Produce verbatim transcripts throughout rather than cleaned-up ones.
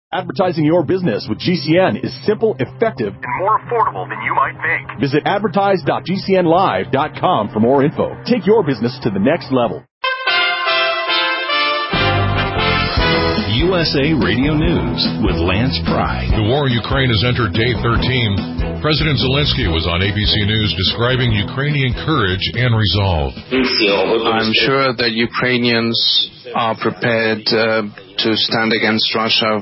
Advertising your business with G C N is simple, effective, and more affordable than you might think. Visit advertise dot g c n live dot com for more info. Take your business to the next level. U S A Radio News with Lance Pry. The war in Ukraine has entered day thirteen. President Zelensky was on A B C News describing Ukrainian courage and resolve. I'm sure that Ukrainians are prepared uh, to stand against Russia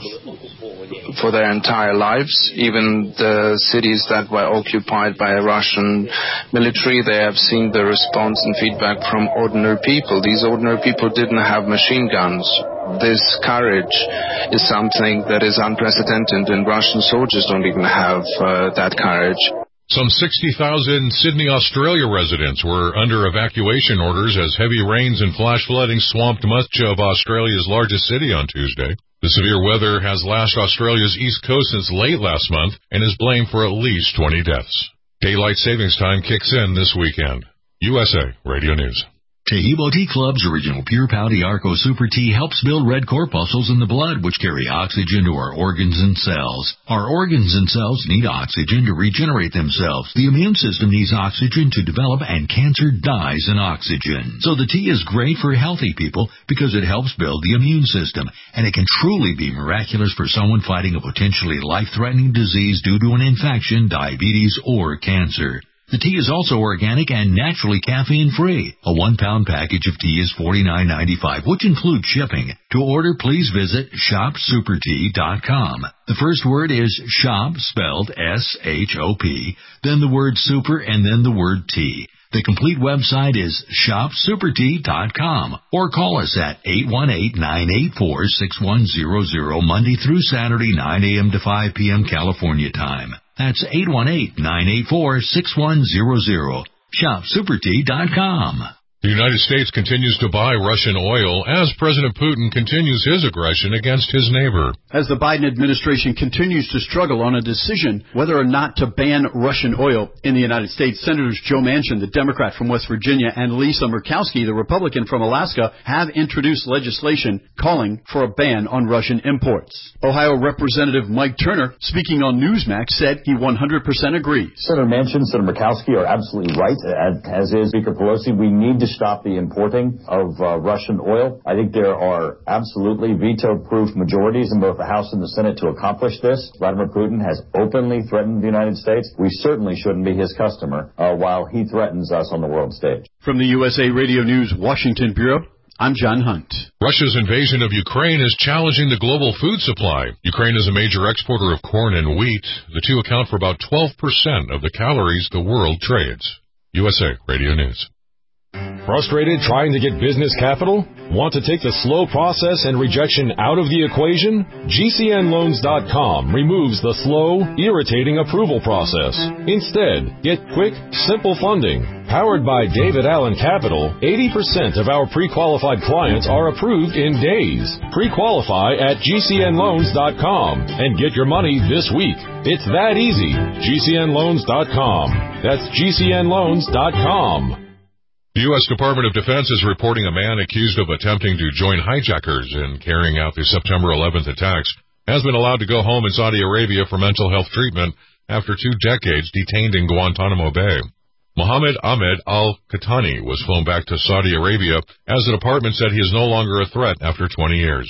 for their entire lives. Even the cities that were occupied by a Russian military, they have seen the response and feedback from ordinary people. These ordinary people didn't have machine guns. This courage is something that is unprecedented, and Russian soldiers don't even have uh, that courage. Some sixty thousand Sydney, Australia residents were under evacuation orders as heavy rains and flash flooding swamped much of Australia's largest city on Tuesday. The severe weather has lashed Australia's east coast since late last month and is blamed for at least twenty deaths. Daylight savings time kicks in this weekend. U S A Radio News. Taheebo Tea Club's original Pure Pouty Arco Super Tea helps build red corpuscles in the blood, which carry oxygen to our organs and cells. Our organs and cells need oxygen to regenerate themselves. The immune system needs oxygen to develop, and cancer dies in oxygen. So the tea is great for healthy people because it helps build the immune system, and it can truly be miraculous for someone fighting a potentially life-threatening disease due to an infection, diabetes, or cancer. The tea is also organic and naturally caffeine-free. A one-pound package of tea is forty-nine ninety-five, which includes shipping. To order, please visit shop super tea dot com. The first word is shop, spelled S H O P, then the word super, and then the word tea. The complete website is shop super tea dot com, or call us at eight one eight, nine eight four, six one zero zero Monday through Saturday, nine a.m. to five p.m. California time. That's eight one eight, nine eight four, six one zero zero. shop super tea dot com. The United States continues to buy Russian oil as President Putin continues his aggression against his neighbor. As the Biden administration continues to struggle on a decision whether or not to ban Russian oil in the United States, Senators Joe Manchin, the Democrat from West Virginia, and Lisa Murkowski, the Republican from Alaska, have introduced legislation calling for a ban on Russian imports. Ohio Representative Mike Turner, speaking on Newsmax, said he one hundred percent agrees. Senator Manchin, Senator Murkowski are absolutely right, as is Speaker Pelosi. We need to stop the importing of uh, Russian oil. I think there are absolutely veto-proof majorities in both the House and the Senate to accomplish this. Vladimir Putin has openly threatened the United States. We certainly shouldn't be his customer uh, while he threatens us on the world stage. From the U S A Radio News Washington Bureau, I'm John Hunt. Russia's invasion of Ukraine is challenging the global food supply. Ukraine is a major exporter of corn and wheat. The two account for about twelve percent of the calories the world trades. U S A Radio News. Frustrated trying to get business capital? Want to take the slow process and rejection out of the equation? G C N loans dot com removes the slow, irritating approval process. Instead, get quick, simple funding. Powered by David Allen Capital, eighty percent of our pre-qualified clients are approved in days. Pre-qualify at G C N loans dot com and get your money this week. It's that easy. G C N loans dot com. That's G C N loans dot com. The U S Department of Defense is reporting a man accused of attempting to join hijackers in carrying out the September eleventh attacks has been allowed to go home in Saudi Arabia for mental health treatment after two decades detained in Guantanamo Bay. Mohammed Ahmed al-Qahtani was flown back to Saudi Arabia as the department said he is no longer a threat after twenty years.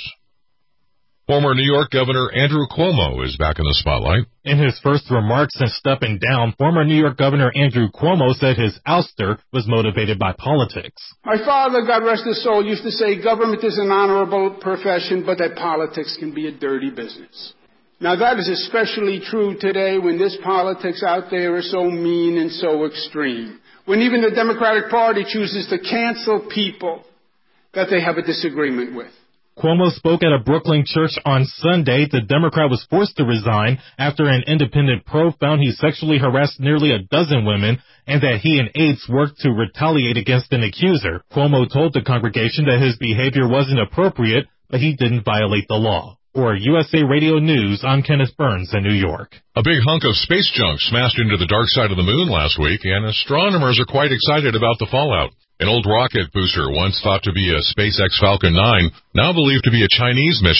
Former New York Governor Andrew Cuomo is back in the spotlight. In his first remarks since stepping down, former New York Governor Andrew Cuomo said his ouster was motivated by politics. My father, God rest his soul, used to say government is an honorable profession, but that politics can be a dirty business. Now that is especially true today when this politics out there is so mean and so extreme. When even the Democratic Party chooses to cancel people that they have a disagreement with. Cuomo spoke at a Brooklyn church on Sunday. The Democrat was forced to resign after an independent probe found he sexually harassed nearly a dozen women and that he and aides worked to retaliate against an accuser. Cuomo told the congregation that his behavior wasn't appropriate, but he didn't violate the law. For U S A Radio News, I'm Kenneth Burns in New York. A big hunk of space junk smashed into the dark side of the moon last week, and astronomers are quite excited about the fallout. An old rocket booster once thought to be a SpaceX Falcon nine, now believed to be a Chinese mission,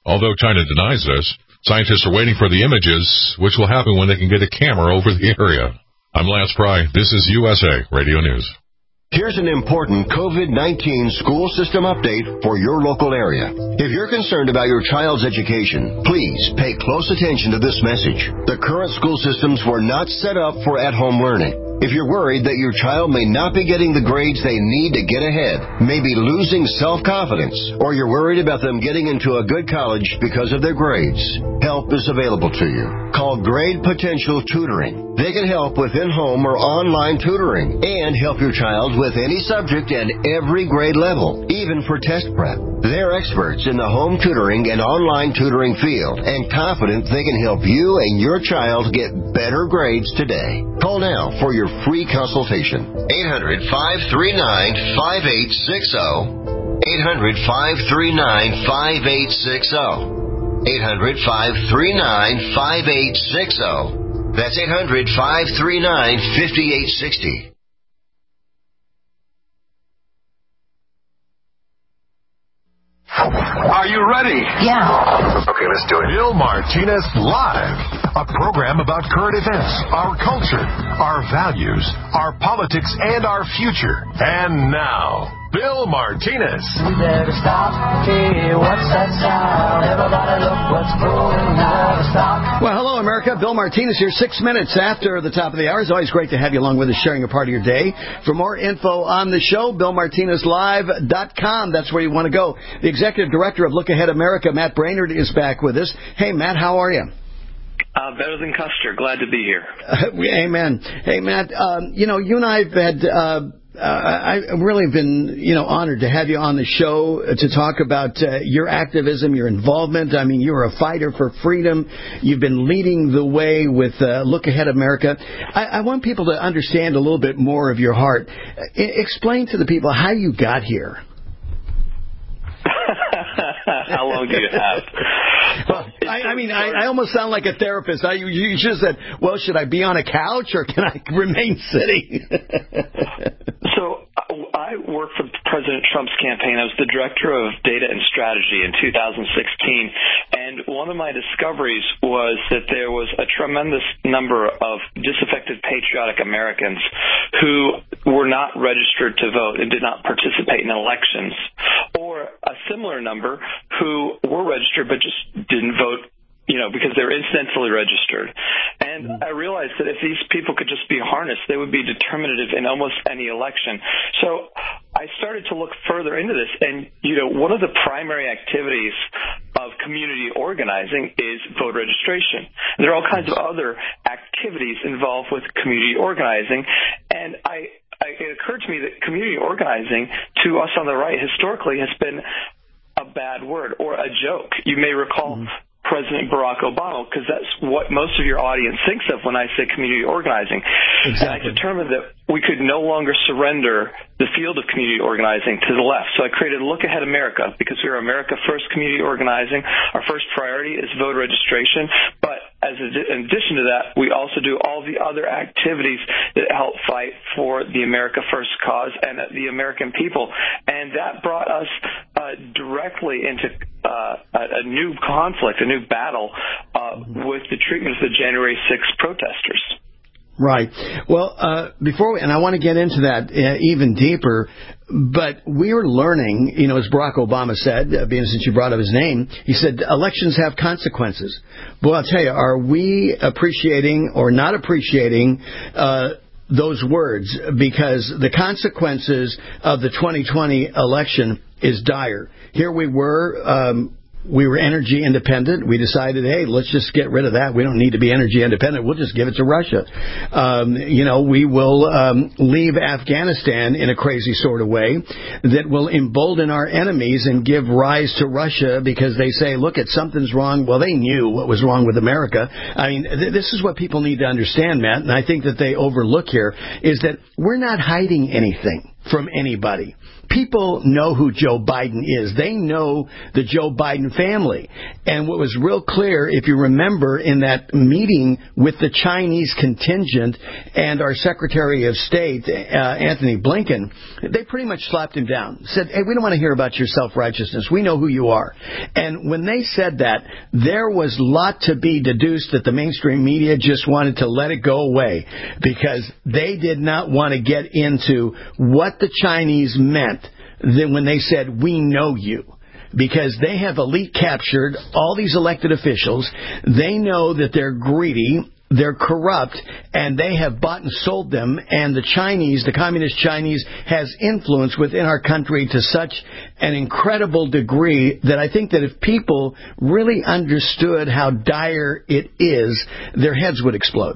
Although China denies this, scientists are waiting for the images, which will happen when they can get a camera over the area. I'm Lance Pry. This is U S A Radio News. Here's an important COVID nineteen school system update for your local area. If you're concerned about your child's education, please pay close attention to this message. The current school systems were not set up for at-home learning. If you're worried that your child may not be getting the grades they need to get ahead, maybe losing self-confidence, or you're worried about them getting into a good college because of their grades, help is available to you. Call Grade Potential Tutoring. They can help with in-home or online tutoring and help your child with any subject and every grade level, even for test prep. They're experts in the home tutoring and online tutoring field and confident they can help you and your child get better grades today. Call now for your free consultation. eight hundred, five three nine, five eight six zero. eight hundred, five three nine, five eight six zero. eight hundred, five three nine, five eight six zero. That's eight hundred, five three nine, five eight six zero. Are you ready? Yeah. Okay, let's do it. Bill Martinez Live, a program about current events, our culture, our values, our politics, and our future. And now, Bill Martinez. We better stop. Hey, what's that sound? Everybody look what's going on. Stop. Well, hello, America. Bill Martinez here, six minutes after the top of the hour. It's always great to have you along with us, sharing a part of your day. For more info on the show, bill martinez live dot com. That's where you want to go. The executive director of Look Ahead America, Matt Brainerd, is back with us. Hey, Matt, how are you? Uh, better than Custer. Glad to be here. Uh, amen. Hey, Matt, um, you know, you and I have had... Uh, Uh, I've really been, you know, honored to have you on the show to talk about uh, your activism, your involvement. I mean, you're a fighter for freedom. You've been leading the way with uh, Look Ahead America. I, I want people to understand a little bit more of your heart. I- explain to the people how you got here. How long do you have? Well, I, I mean, I, I almost sound like a therapist. I, you just said, well, should I be on a couch or can I remain sitting? So I worked for President Trump's campaign. I was the director of data and strategy in two thousand sixteen. And one of my discoveries was that there was a tremendous number of disaffected patriotic Americans who were not registered to vote and did not participate in elections, or a similar number who were registered but just didn't vote, you know, because they were incidentally registered. And mm-hmm. I realized that if these people could just be harnessed, they would be determinative in almost any election. So I started to look further into this. And, you know, one of the primary activities of community organizing is voter registration. And there are all kinds of other activities involved with community organizing. And I, I it occurred to me that community organizing, to us on the right, historically has been a bad word or a joke. You may recall mm-hmm. President Barack Obama, because that's what most of your audience thinks of when I say community organizing. Exactly. And I determined that we could no longer surrender the field of community organizing to the left. So I created Look Ahead America, because we are America First Community Organizing. Our first priority is voter registration. But as a, in addition to that, we also do all the other activities that help fight for the America First cause and the American people. And that brought us uh, directly into uh, a, a new conflict, a new battle uh, with the treatment of the January sixth protesters. Right. Well, uh, before we, and I want to get into that uh, even deeper, but we're learning, you know, as Barack Obama said, uh, being since you brought up his name, he said elections have consequences. Well, I'll tell you, are we appreciating or not appreciating uh, those words? Because the consequences of the twenty twenty election is dire. Here we were. Um, We were energy independent. We decided, hey, let's just get rid of that. We don't need to be energy independent. We'll just give it to Russia. Um, you know, we will um, leave Afghanistan in a crazy sort of way that will embolden our enemies and give rise to Russia because they say, look, if something's wrong. Well, they knew what was wrong with America. I mean, th- this is what people need to understand, Matt, and I think that they overlook here, is that we're not hiding anything from anybody. people know who Joe Biden is. They know the Joe Biden family. And what was real clear, if you remember, in that meeting with the Chinese contingent and our Secretary of State, uh, Anthony Blinken, they pretty much slapped him down. Said, hey, we don't want to hear about your self-righteousness. We know who you are. And when they said that, there was a lot to be deduced that the mainstream media just wanted to let it go away because they did not want to get into what the Chinese meant then when they said, we know you. Because they have elite captured all these elected officials. They know that they're greedy, they're corrupt, and they have bought and sold them. And the Chinese, the communist Chinese, has influence within our country to such an incredible degree that I think that if people really understood how dire it is, their heads would explode.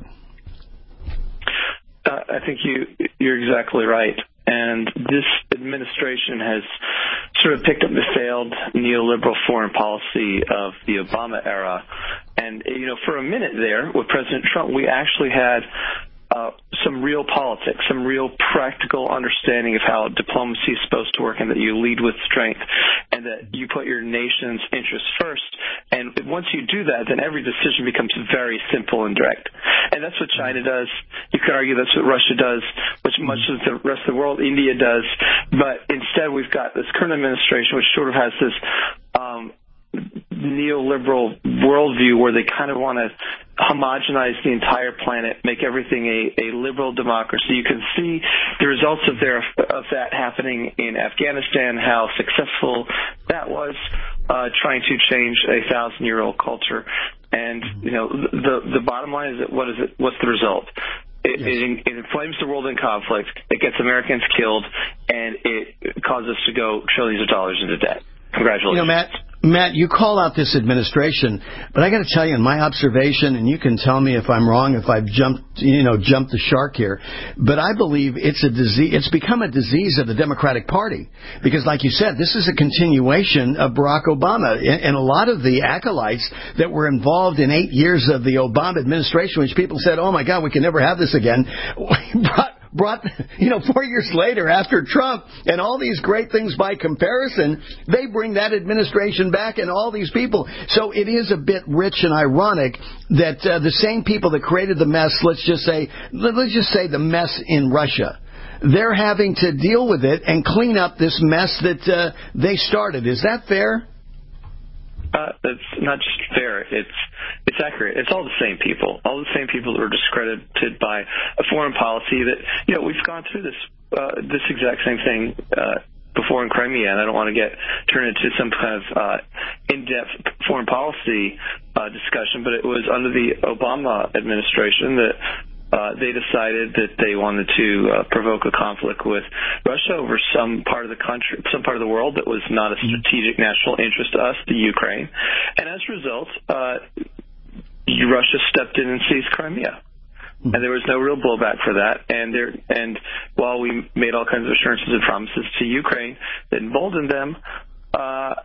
Uh, I think you, you're exactly right. And this administration has sort of picked up the failed neoliberal foreign policy of the Obama era. And, you know, for a minute there with President Trump, we actually had uh, some real politics, some real practical understanding of how diplomacy is supposed to work and that you lead with strength and that you put your nation's interests first. And once you do that, then every decision becomes very simple and direct. And that's what China does. You could argue that's what Russia does, which much of the rest of the world, India does. But instead, we've got this current administration, which sort of has this um, neoliberal worldview where they kind of want to homogenize the entire planet, make everything a, a liberal democracy. You can see the results of their of that happening in Afghanistan, how successful that was, uh, trying to change a thousand-year-old culture. And you know, the the bottom line is that what is it? What's the result? It, yes. it, it inflames the world in conflict. It gets Americans killed, and it causes us to go trillions of dollars into debt. Congratulations. You know, Matt, Matt, you call out this administration, but I got to tell you, in my observation, and you can tell me if I'm wrong, if I've jumped, you know, jumped the shark here, but I believe it's a disease. It's become a disease of the Democratic Party because, like you said, this is a continuation of Barack Obama, and, and a lot of the acolytes that were involved in eight years of the Obama administration, which people said, "Oh my God, we can never have this again," brought. Brought, you know, four years later after Trump and all these great things by comparison, they bring that administration back and all these people. So it is a bit rich and ironic that uh, the same people that created the mess, let's just say, let's just say the mess in Russia, they're having to deal with it and clean up this mess that uh, they started. Is that fair? Uh, it's not just fair. It's it's accurate. It's all the same people. All the same people that were discredited by a foreign policy that, you know, we've gone through this uh, this exact same thing uh, before in Crimea, and I don't want to get turned into some kind of uh, in-depth foreign policy uh, discussion, but it was under the Obama administration that Uh, they decided that they wanted to uh, provoke a conflict with Russia over some part of the country, some part of the world that was not a strategic national interest to us, the Ukraine. And as a result, uh, Russia stepped in and seized Crimea. And there was no real blowback for that. And there, and while we made all kinds of assurances and promises to Ukraine that emboldened them, uh,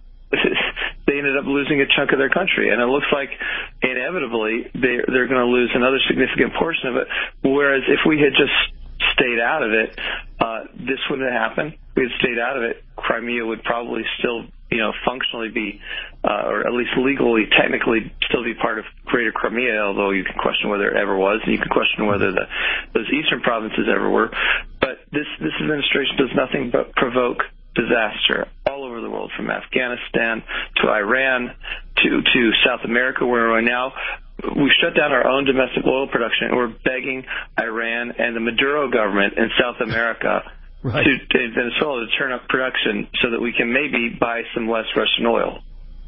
they ended up losing a chunk of their country, and it looks like inevitably they're, they're going to lose another significant portion of it. Whereas if we had just stayed out of it, uh, this wouldn't have happened. If we had stayed out of it, Crimea would probably still, you know, functionally be, uh, or at least legally, technically, still be part of Greater Crimea. Although you can question whether it ever was, and you can question whether the those eastern provinces ever were. But this this administration does nothing but provoke disaster all over the world, from Afghanistan to Iran to to South America, where we're now we've shut down our own domestic oil production, and we're begging Iran and the Maduro government in South America right. to, to Venezuela to turn up production so that we can maybe buy some less Russian oil.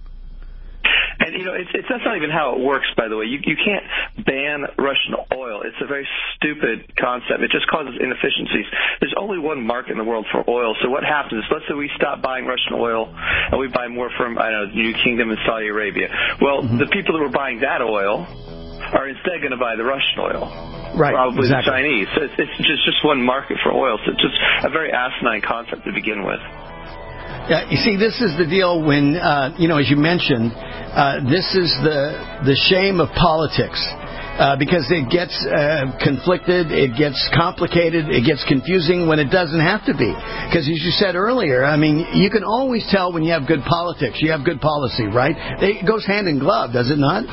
And, you know, it's, it's, that's not even how it works, by the way. You, you can't ban Russian oil. It's a very stupid concept. It just causes inefficiencies. There's only one market in the world for oil. So what happens is, let's say we stop buying Russian oil and we buy more from, I don't know, the New Kingdom and Saudi Arabia. Well, mm-hmm. the people that were buying that oil are instead going to buy the Russian oil. Right, probably exactly. the Chinese. So it's, it's just, just one market for oil. So it's just a very asinine concept to begin with. Yeah, you see, this is the deal when, uh, you know, as you mentioned, uh, this is the the shame of politics. uh, because it gets uh, conflicted, it gets complicated, it gets confusing when it doesn't have to be. Because as you said earlier, I mean, you can always tell when you have good politics, you have good policy, right? It goes hand in glove, does it not?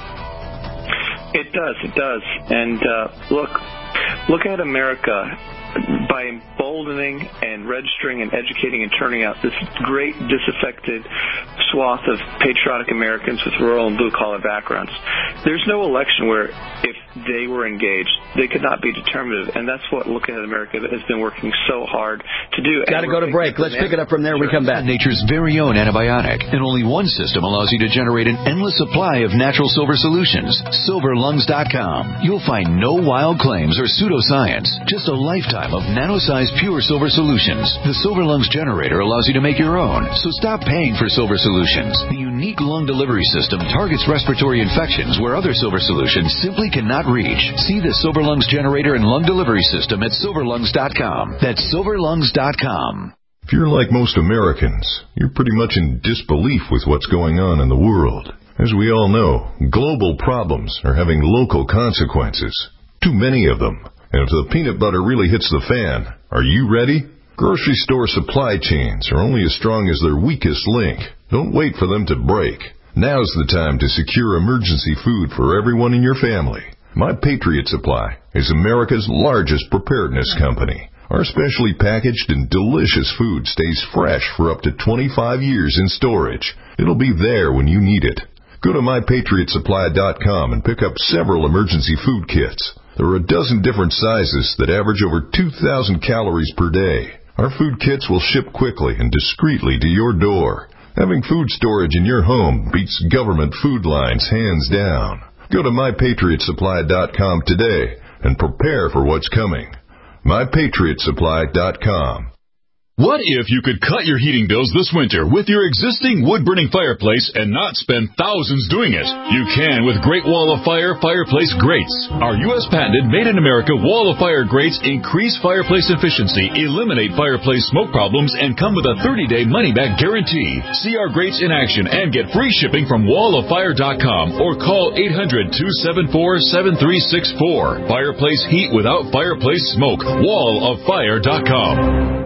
It does, it does. And uh, look, look at America. By emboldening and registering and educating and turning out this great disaffected swath of patriotic Americans with rural and blue-collar backgrounds, there's no election where if they were engaged, they could not be determinative. And that's what Looking at America has been working so hard to do. Got to go to break. Let's pick it up from there. We come back. Nature's very own antibiotic. And only one system allows you to generate an endless supply of natural silver solutions. silver lungs dot com. You'll find no wild claims or pseudoscience. Just a lifetime of nano-sized pure silver solutions. The Silver Lungs generator allows you to make your own, so stop paying for silver solutions. The unique lung delivery system targets respiratory infections where other silver solutions simply cannot reach. See the Silver Lungs generator and lung delivery system at silver lungs dot com. That's silver lungs dot com. If you're like most Americans, you're pretty much in disbelief with what's going on in the world. As we all know, global problems are having local consequences. Too many of them. And if the peanut butter really hits the fan, are you ready? Grocery store supply chains are only as strong as their weakest link. Don't wait for them to break. Now's the time to secure emergency food for everyone in your family. My Patriot Supply is America's largest preparedness company. Our specially packaged and delicious food stays fresh for up to twenty-five years in storage. It'll be there when you need it. Go to my patriot supply dot com and pick up several emergency food kits. There are a dozen different sizes that average over two thousand calories per day. Our food kits will ship quickly and discreetly to your door. Having food storage in your home beats government food lines hands down. Go to my patriot supply dot com today and prepare for what's coming. my patriot supply dot com. What if you could cut your heating bills this winter with your existing wood-burning fireplace and not spend thousands doing it? You can with Great Wall of Fire fireplace grates. Our U S patented made-in-America Wall of Fire grates increase fireplace efficiency, eliminate fireplace smoke problems, and come with a thirty-day money-back guarantee. See our grates in action and get free shipping from wall of fire dot com or call eight hundred, two seven four, seven three six four. Fireplace heat without fireplace smoke. wall of fire dot com.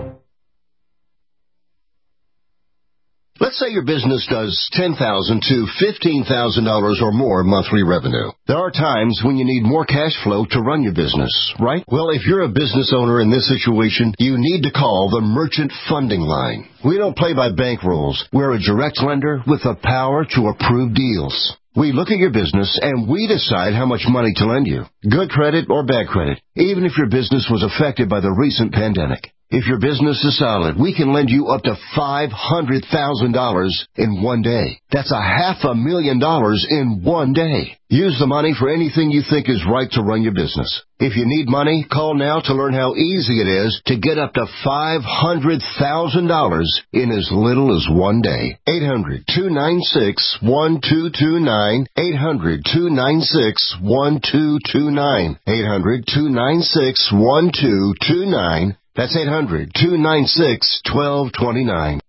Let's say your business does ten thousand dollars to fifteen thousand dollars or more monthly revenue. There are times when you need more cash flow to run your business, right? Well, if you're a business owner in this situation, you need to call the Merchant Funding Line. We don't play by bank rules. We're a direct lender with the power to approve deals. We look at your business and we decide how much money to lend you. Good credit or bad credit, even if your business was affected by the recent pandemic. If your business is solid, we can lend you up to five hundred thousand dollars in one day. That's a half a million dollars in one day. Use the money for anything you think is right to run your business. If you need money, call now to learn how easy it is to get up to five hundred thousand dollars in as little as one day. eight hundred, two nine six, one two two nine. eight hundred, two nine six, one two two nine. eight hundred, two nine six, one two two nine. That's eight hundred, two nine six, one two two nine.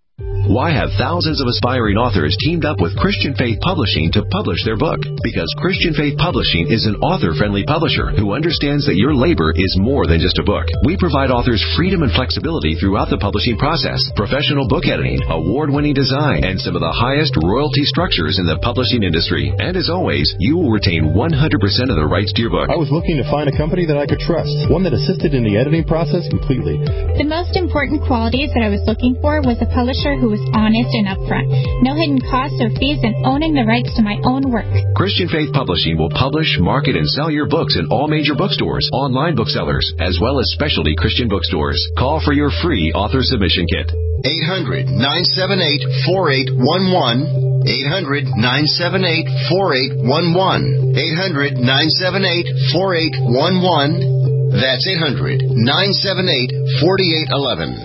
Why have thousands of aspiring authors teamed up with Christian Faith Publishing to publish their book? Because Christian Faith Publishing is an author-friendly publisher who understands that your labor is more than just a book. We provide authors freedom and flexibility throughout the publishing process, professional book editing, award-winning design, and some of the highest royalty structures in the publishing industry. And as always, you will retain one hundred percent of the rights to your book. I was looking to find a company that I could trust, one that assisted in the editing process completely. The most important qualities that I was looking for was a publisher who was honest and upfront, no hidden costs or fees, and owning the rights to my own work. Christian Faith Publishing will publish, market, and sell your books in all major bookstores, online booksellers, as well as specialty Christian bookstores. Call for your free author submission kit. eight hundred, nine seven eight, four eight one one. eight hundred, nine seven eight, four eight one one. eight hundred, nine seven eight, four eight one one. That's eight hundred, nine seven eight, four eight one one.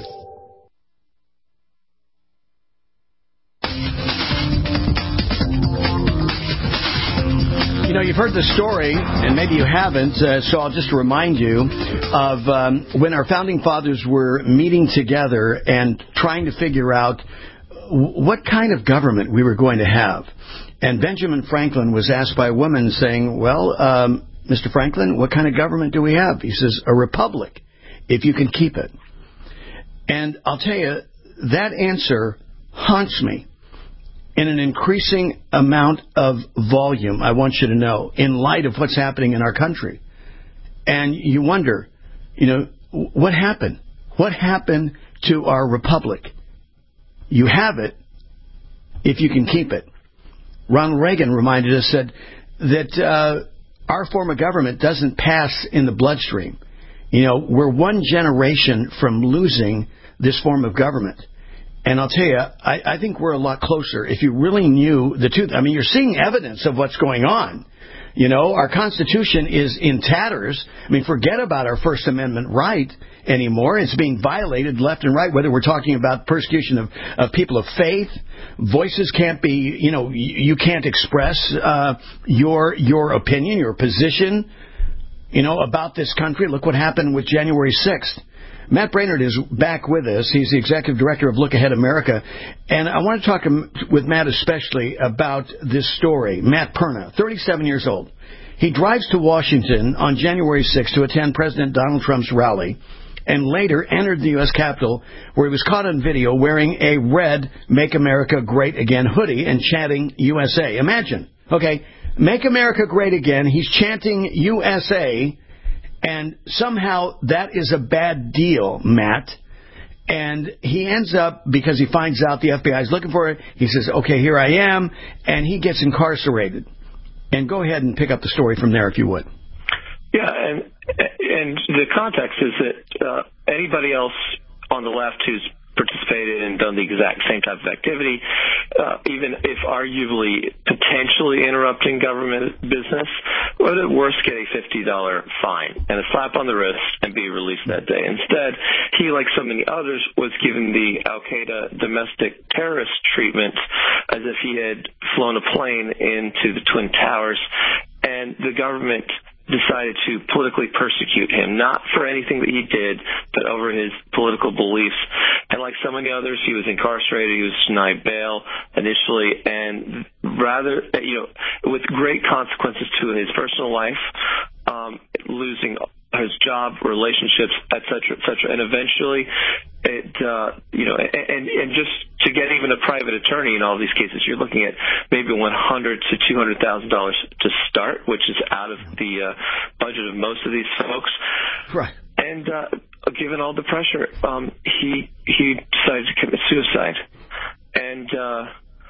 You know, you've heard the story, and maybe you haven't, uh, so I'll just remind you of um, when our founding fathers were meeting together and trying to figure out what kind of government we were going to have. And Benjamin Franklin was asked by a woman saying, well, um, Mister Franklin, what kind of government do we have? He says, a republic, if you can keep it. And I'll tell you, that answer haunts me in an increasing amount of volume, I want you to know, in light of what's happening in our country. And you wonder, you know, what happened? What happened to our republic? You have it if you can keep it. Ronald Reagan reminded us that, that uh, our form of government doesn't pass in the bloodstream. You know, we're one generation from losing this form of government. And I'll tell you, I, I think we're a lot closer. If you really knew the truth, I mean, you're seeing evidence of what's going on. You know, our Constitution is in tatters. I mean, forget about our First Amendment right anymore. It's being violated left and right, whether we're talking about persecution of, of people of faith. Voices can't be, you know, you can't express uh, your your opinion, your position, you know, about this country. Look what happened with January sixth. Matt Braynard is back with us. He's the executive director of Look Ahead America. And I want to talk with Matt especially about this story. Matt Perna, thirty-seven years old. He drives to Washington on January sixth to attend President Donald Trump's rally and later entered the U S Capitol, where he was caught on video wearing a red Make America Great Again hoodie and chanting U S A. Imagine. Okay, Make America Great Again. He's chanting U S A. And somehow that is a bad deal, Matt. And he ends up, because he finds out the F B I is looking for it, he says, okay, here I am, and he gets incarcerated. And go ahead and pick up the story from there, if you would. Yeah, and and the context is that uh, anybody else on the left who's participated and done the exact same type of activity, uh, even if arguably potentially interrupting government business, would at worst get a fifty dollars fine and a slap on the wrist and be released that day. Instead, he, like so many others, was given the Al-Qaeda domestic terrorist treatment as if he had flown a plane into the Twin Towers, and the government decided to politically persecute him, not for anything that he did, but over his political beliefs. And like so many others, he was incarcerated, he was denied bail initially, and rather, you know, with great consequences to his personal life, um, losing his job, relationships, et cetera, et cetera. And eventually, it, uh, you know, and, and just to get even a private attorney in all these cases, you're looking at maybe one hundred thousand to two hundred thousand dollars to start, which is out of the uh, budget of most of these folks. Right. And uh, given all the pressure, um, he he decided to commit suicide. And uh,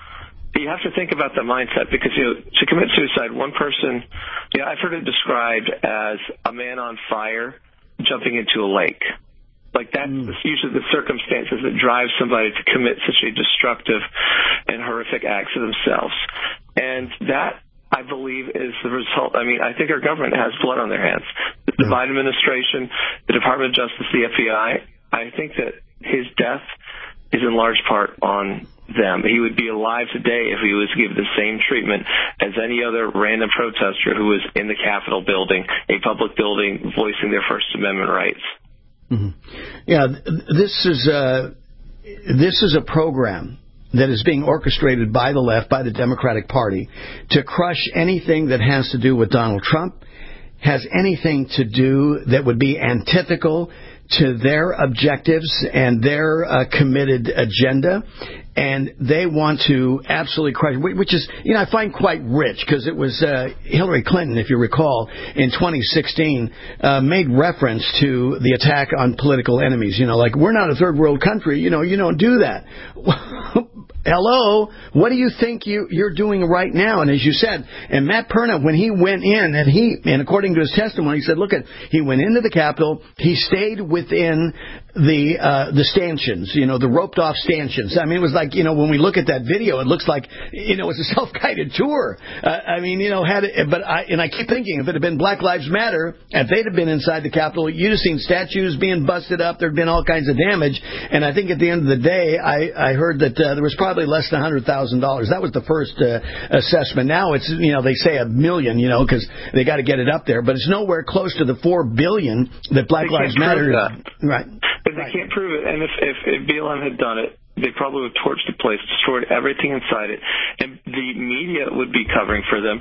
you have to think about the mindset, because, you know, to commit suicide, one person, yeah, I've heard it described as a man on fire jumping into a lake. Like that's mm. usually the circumstances that drive somebody to commit such a destructive and horrific act to themselves. And that, I believe, is the result. I mean, I think our government has blood on their hands. The mm. Biden administration, the Department of Justice, the F B I, I think that his death is in large part on them. He would be alive today if he was given the same treatment as any other random protester who was in the Capitol building, a public building, voicing their First Amendment rights. Mm-hmm. Yeah, this is a, this is a program that is being orchestrated by the left, by the Democratic Party, to crush anything that has to do with Donald Trump, has anything to do that would be antithetical to their objectives and their uh, committed agenda. And they want to absolutely crush, which is, you know, I find quite rich, because it was uh, Hillary Clinton, if you recall, in twenty sixteen, uh, made reference to the attack on political enemies. You know, like, we're not a third world country. You know, you don't do that. Hello, what do you think you, you're doing right now? And as you said, and Matt Perna, when he went in, and he, and according to his testimony, he said, look, at he went into the Capitol, he stayed within the uh, the stanchions, you know, the roped off stanchions. I mean, it was like, you know, when we look at that video, it looks like, you know, it's a self-guided tour. Uh, I mean, you know, had it, but I, and I keep thinking, if it had been Black Lives Matter, if they'd have been inside the Capitol, you'd have seen statues being busted up, there'd been all kinds of damage. And I think at the end of the day, I, I heard that uh, there was probably less than one hundred thousand dollars. That was the first uh, assessment. Now it's, you know, they say a million, you know, because they got to get it up there, but it's nowhere close to the four billion that Black they Lives Matter. Right. But they right. can't prove it. And if, if, if B L M had done it, they probably would have torched the place, destroyed everything inside it, and the media would be covering for them. And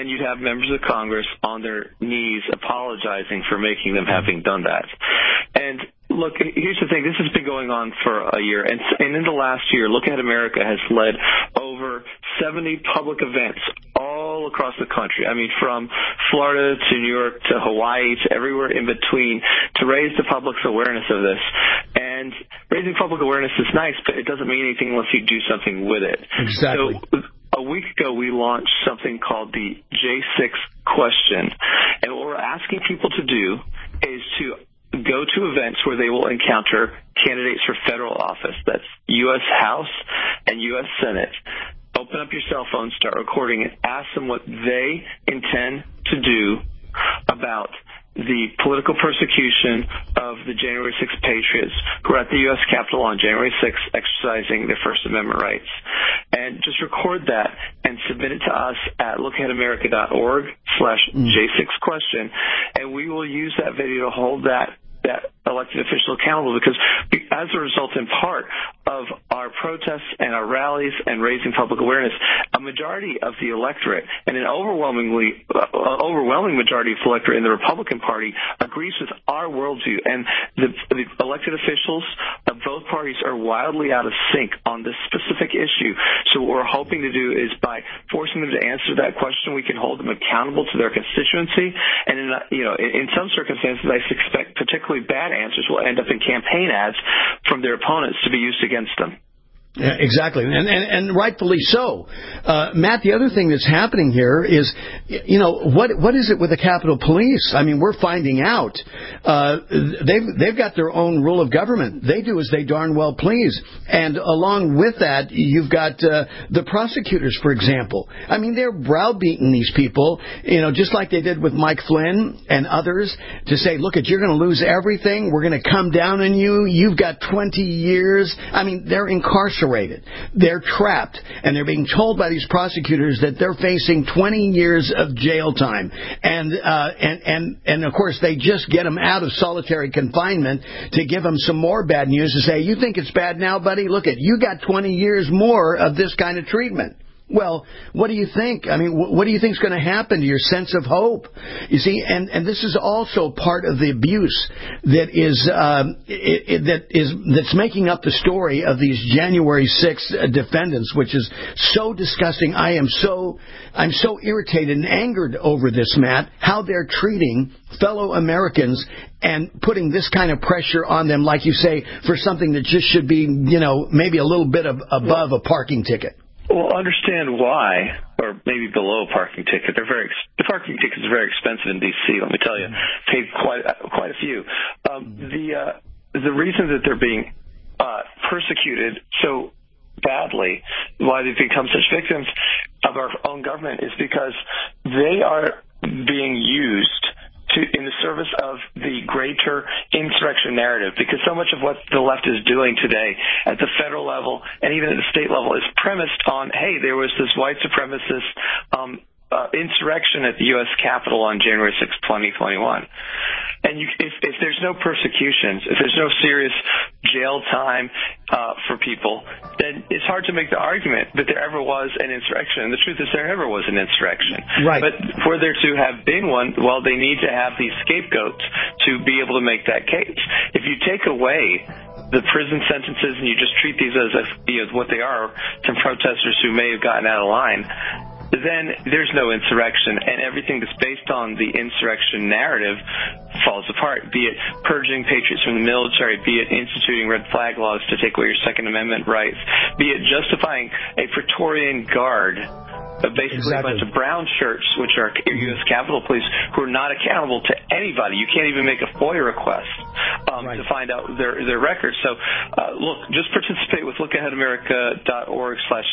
and you'd have members of Congress on their knees apologizing for making them having done that. And look, here's the thing. This has been going on for a year. And, and in the last year, Look Ahead America has led over seventy public events all across the country. I mean, from Florida to New York to Hawaii to everywhere in between to raise the public's awareness of this. And raising public awareness is nice, but it doesn't mean anything unless you do something with it. Exactly. So a week ago, we launched something called the J six question. And what we're asking people to do is to go to events where they will encounter candidates for federal office. That's U S House and U S Senate. Open up your cell phone, start recording it, ask them what they intend to do about the political persecution of the January sixth Patriots who are at the U S Capitol on January sixth exercising their First Amendment rights. And just record that and submit it to us at lookaheadamerica.org slash J6 question, and we will use that video to hold that that elected official accountable, because as a result, in part, of our protests and our rallies and raising public awareness, a majority of the electorate and an overwhelmingly uh, overwhelming majority of the electorate in the Republican Party agrees with our worldview. And the, the elected officials of both parties are wildly out of sync on this specific issue. So what we're hoping to do is, by forcing them to answer that question, we can hold them accountable to their constituency. And in, you know, in, in some circumstances, I suspect particularly bad answers will end up in campaign ads from their opponents to be used against them. Yeah, exactly, and, and and rightfully so. Uh, Matt, the other thing that's happening here is, you know, what what is it with the Capitol Police? I mean, we're finding out uh, they've they've got their own rule of government. They do as they darn well please. And along with that, you've got uh, the prosecutors, for example. I mean, they're browbeating these people, you know, just like they did with Mike Flynn and others, to say, look, you're going to lose everything. We're going to come down on you. You've got twenty years. I mean, they're incarcerated. They're trapped, and they're being told by these prosecutors that they're facing twenty years of jail time. And, uh, and, and, and of course, they just get them out of solitary confinement to give them some more bad news, to say, you think it's bad now, buddy? Look at, you got twenty years more of this kind of treatment. Well, what do you think? I mean, what do you think is going to happen to your sense of hope? You see, and, and this is also part of the abuse that is um, it, it, that is that's making up the story of these January sixth defendants, which is so disgusting. I am so I'm so irritated and angered over this, Matt. How they're treating fellow Americans and putting this kind of pressure on them, like you say, for something that just should be, you know, maybe a little bit of, above a parking ticket. Well, understand why, or maybe below a parking ticket. They're very the parking tickets are very expensive in D C. Let me tell you, paid quite quite a few. Um, the uh, the reason that they're being uh, persecuted so badly, why they've become such victims of our own government, is because they are being used to, in the service of the greater insurrection narrative, because so much of what the left is doing today at the federal level and even at the state level is premised on, hey, there was this white supremacist um, uh, insurrection at the U S Capitol on January sixth, twenty twenty-one. And you, if, if there's no persecutions, if there's no serious jail time uh, for people, then it's hard to make the argument that there ever was an insurrection. And the truth is there never was an insurrection. Right. But for there to have been one, well, they need to have these scapegoats to be able to make that case. If you take away the prison sentences and you just treat these as, as you know, what they are, some protesters who may have gotten out of line, then there's no insurrection, and everything that's based on the insurrection narrative falls apart, be it purging patriots from the military, be it instituting red flag laws to take away your Second Amendment rights, be it justifying a Praetorian Guard, basically exactly. a bunch of brown shirts, which are U S Capitol Police, who are not accountable to anybody. You can't even make a FOIA request um, right. to find out their their records. So, uh, look, just participate with lookaheadamerica.org slash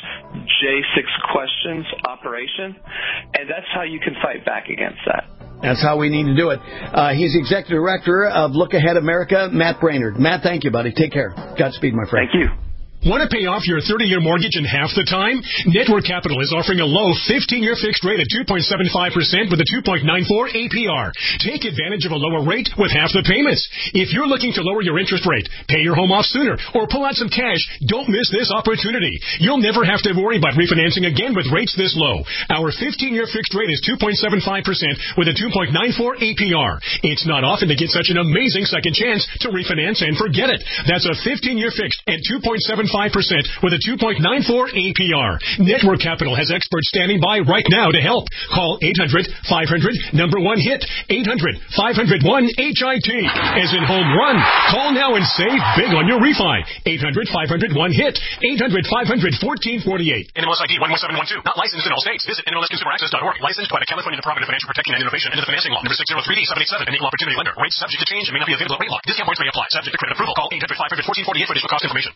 J6 questions operation, and that's how you can fight back against that. That's how we need to do it. Uh, he's the executive director of Look Ahead America, Matt Braynard. Matt, thank you, buddy. Take care. Godspeed, my friend. Thank you. Want to pay off your thirty-year mortgage in half the time? Network Capital is offering a low fifteen-year fixed rate at two point seven five percent with a two point nine four A P R. Take advantage of a lower rate with half the payments. If you're looking to lower your interest rate, pay your home off sooner, or pull out some cash, don't miss this opportunity. You'll never have to worry about refinancing again with rates this low. Our fifteen-year fixed rate is two point seven five percent with a two point nine four A P R. It's not often to get such an amazing second chance to refinance and forget it. That's a fifteen-year fixed at two point seven five percent with a two point nine four A P R. Network Capital has experts standing by right now to help. Call eight hundred five hundred number one hit. eight hundred five hundred one H I T. As in home run. Call now and save big on your refi. eight hundred five hundred one hit. eight hundred five hundred fourteen forty-eight. N M L S I D one one seven one two. Not licensed in all states. Visit N M L S consumer access dot org. Licensed by the California Department of Financial Protection and Innovation under the Financing Law. Number six zero three D seven eight seven. An equal opportunity lender. Rates subject to change and may not be available at rate lock. Discount points may apply. Subject to credit approval. Call eight hundred five hundred fourteen forty-eight for additional cost information.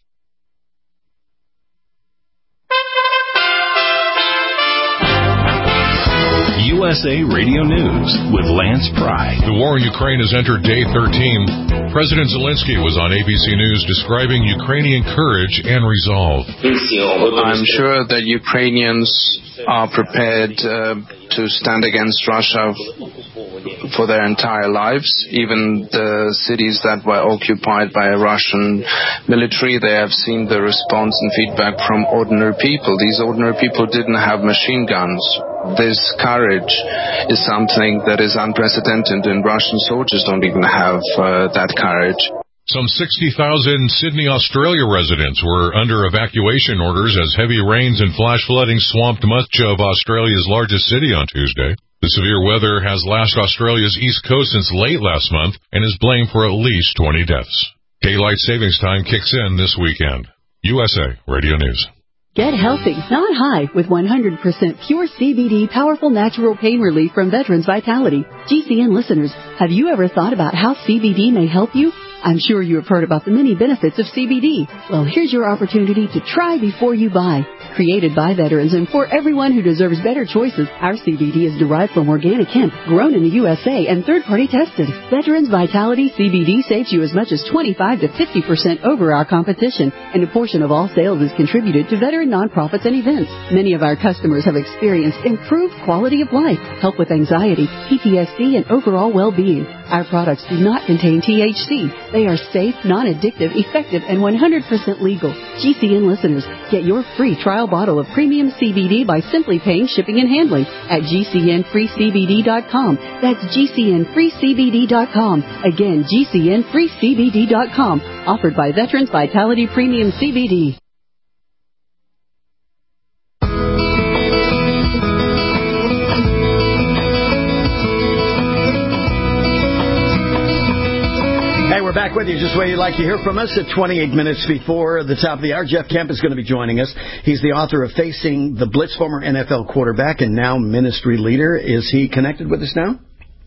U S A Radio News with Lance Pry. The war in Ukraine has entered day thirteen. President Zelensky was on A B C News describing Ukrainian courage and resolve. I'm sure that Ukrainians are prepared uh, to stand against Russia for their entire lives. Even the cities that were occupied by a Russian military, they have seen the response and feedback from ordinary people. These ordinary people didn't have machine guns. This courage is something that is unprecedented, and Russian soldiers don't even have uh, that courage. Some sixty thousand Sydney, Australia residents were under evacuation orders as heavy rains and flash flooding swamped much of Australia's largest city on Tuesday. The severe weather has lashed Australia's east coast since late last month and is blamed for at least twenty deaths. Daylight savings time kicks in this weekend. U S A Radio News. Get healthy, not high, with one hundred percent pure C B D powerful natural pain relief from Veterans Vitality. G C N listeners, have you ever thought about how C B D may help you? I'm sure you have heard about the many benefits of C B D. Well, here's your opportunity to try before you buy. Created by veterans and for everyone who deserves better choices, our C B D is derived from organic hemp, grown in the U S A and third-party tested. Veterans Vitality C B D saves you as much as twenty-five to fifty percent over our competition, and a portion of all sales is contributed to veteran nonprofits and events. Many of our customers have experienced improved quality of life, help with anxiety, P T S D, and overall well-being. Our products do not contain T H C. They are safe, non-addictive, effective, and one hundred percent legal. G C N listeners, get your free trial bottle of premium C B D by simply paying shipping and handling at G C N free C B D dot com. That's G C N free C B D dot com. Again, G C N free C B D dot com. Offered by Veterans Vitality Premium C B D. Hey, we're back with you. Just where you'd like to hear from us at twenty-eight minutes before the top of the hour. Jeff Kemp is going to be joining us. He's the author of Facing the Blitz, former N F L quarterback and now ministry leader. Is he connected with us now?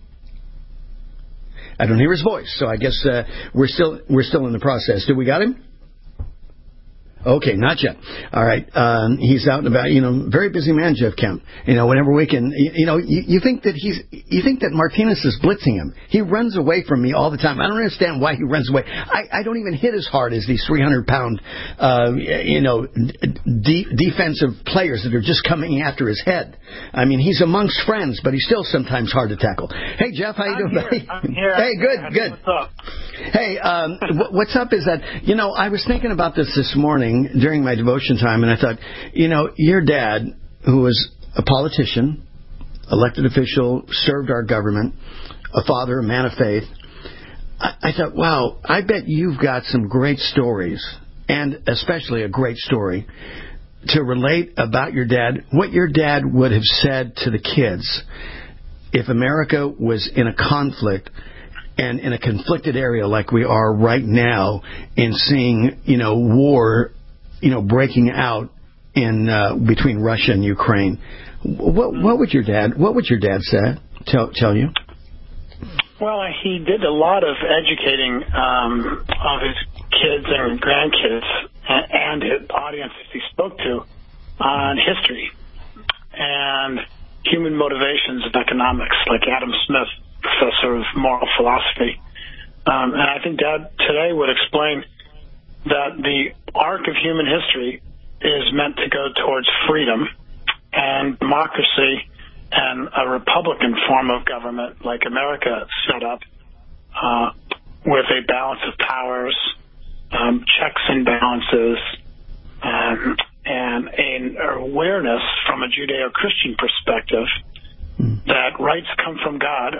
I don't hear his voice, so I guess uh, we're still we're still in the process. Do we got him? Okay, not yet. All right. Um, he's out and about. You know, very busy man, Jeff Kemp. You know, whenever we can, you, you know, you, you think that he's, you think that Martinez is blitzing him. He runs away from me all the time. I don't understand why he runs away. I, I don't even hit as hard as these three hundred pound, uh, you know, de- defensive players that are just coming after his head. I mean, he's amongst friends, but he's still sometimes hard to tackle. Hey, Jeff, how you I'm doing, here. buddy? I'm here. Hey, good, I'm good. What's up? Hey, um, what's up is that, you know, I was thinking about this this morning during my devotion time, and I thought, you know, your dad, who was a politician, elected official, served our government, a father, a man of faith, I, I thought, wow, I bet you've got some great stories, and especially a great story to relate about your dad, what your dad would have said to the kids if America was in a conflict and in a conflicted area like we are right now, in seeing, you know, war, you know, breaking out in uh, between Russia and Ukraine. What, what would your dad? What would your dad say? Tell tell you? Well, he did a lot of educating um, of his kids and grandkids and his audiences he spoke to on history and human motivations of economics, like Adam Smith, professor of moral philosophy. Um, and I think Dad today would explain that the arc of human history is meant to go towards freedom and democracy and a Republican form of government like America set up uh, with a balance of powers, um, checks and balances, um, and an awareness from a Judeo-Christian perspective that rights come from God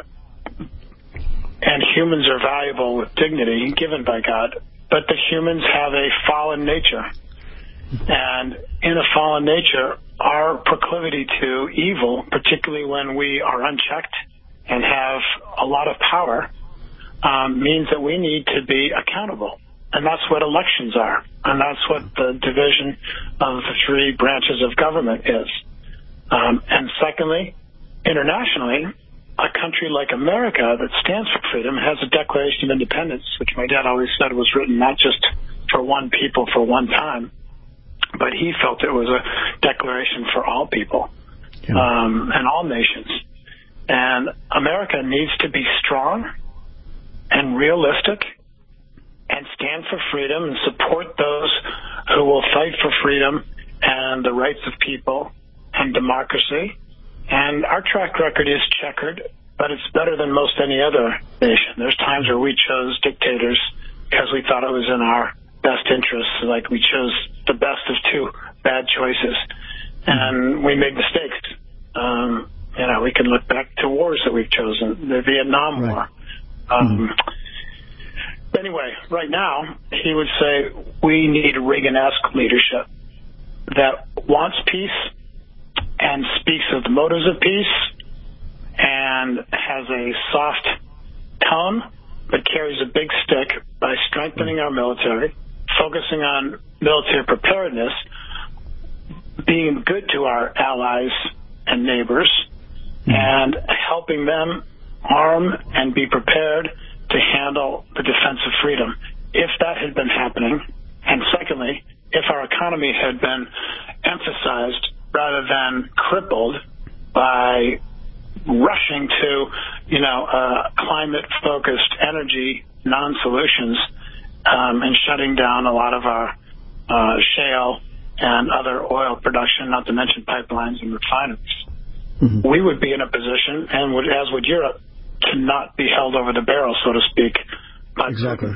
and humans are valuable with dignity given by God, but the humans have a fallen nature. And in a fallen nature, our proclivity to evil, particularly when we are unchecked and have a lot of power, um, means that we need to be accountable. And that's what elections are. And that's what the division of the three branches of government is. Um, and secondly, internationally, a country like America that stands for freedom has a Declaration of Independence, which my dad always said was written not just for one people for one time, but he felt it was a declaration for all people, yeah. um, and all nations. And America needs to be strong and realistic and stand for freedom and support those who will fight for freedom and the rights of people and democracy. And our track record is checkered, but it's better than most any other nation. There's times where we chose dictators because we thought it was in our best interests, like we chose the best of two bad choices, and we made mistakes. Um, you know, we can look back to wars that we've chosen, the Vietnam right. War. Um, mm-hmm. Anyway, right now, he would say we need Reagan-esque leadership that wants peace and speaks of the motives of peace and has a soft tone but carries a big stick by strengthening our military, focusing on military preparedness, being good to our allies and neighbors, and helping them arm and be prepared to handle the defense of freedom. If that had been happening, and secondly, if our economy had been emphasized rather than crippled by rushing to, you know, uh, climate-focused energy non-solutions um, and shutting down a lot of our uh, shale and other oil production, not to mention pipelines and refineries, mm-hmm. we would be in a position, and would, as would Europe, to not be held over the barrel, so to speak. Exactly.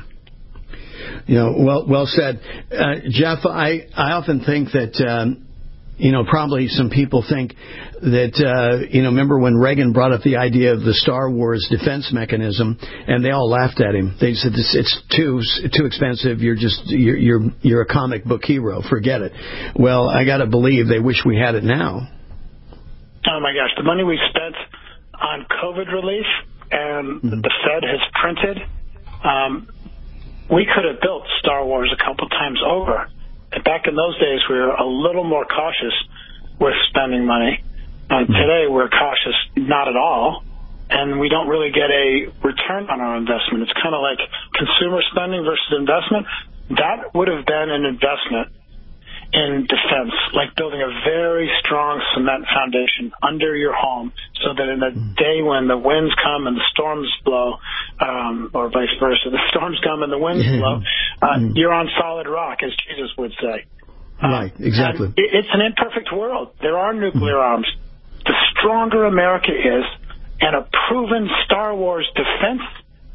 You know, well, well said, uh, Jeff. I, I often think that. Um, You know, probably some people think that, uh, you know, remember when Reagan brought up the idea of the Star Wars defense mechanism, and they all laughed at him. They said, this, it's too too expensive. You're just, you're, you're, you're a comic book hero. Forget it. Well, I got to believe they wish we had it now. Oh, my gosh. The money we spent on COVID relief and mm-hmm. the Fed has printed, um, we could have built Star Wars a couple times over. Back in those days, we were a little more cautious with spending money. Uh, today, we're cautious not at all, and we don't really get a return on our investment. It's kind of like consumer spending versus investment. That would have been an investment in defense, like building a very strong cement foundation under your home so that in the day when the winds come and the storms blow, um, or vice versa, the storms come and the winds blow, uh, you're on solid rock, as Jesus would say. Right, exactly. Um, it's an imperfect world. There are nuclear arms. The stronger America is, and a proven Star Wars defense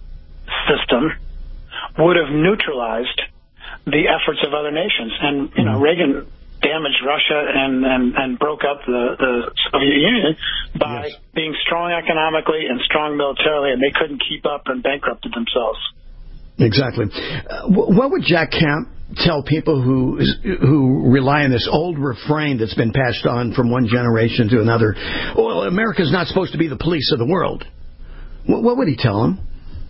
system would have neutralized the efforts of other nations. And, you know, Reagan damaged Russia and, and, and broke up the, the Soviet Union by yes. being strong economically and strong militarily, and they couldn't keep up and bankrupted themselves. Exactly. Uh, what would Jack Camp tell people who who rely on this old refrain that's been passed on from one generation to another? Well, America's not supposed to be the police of the world. What, what would he tell them?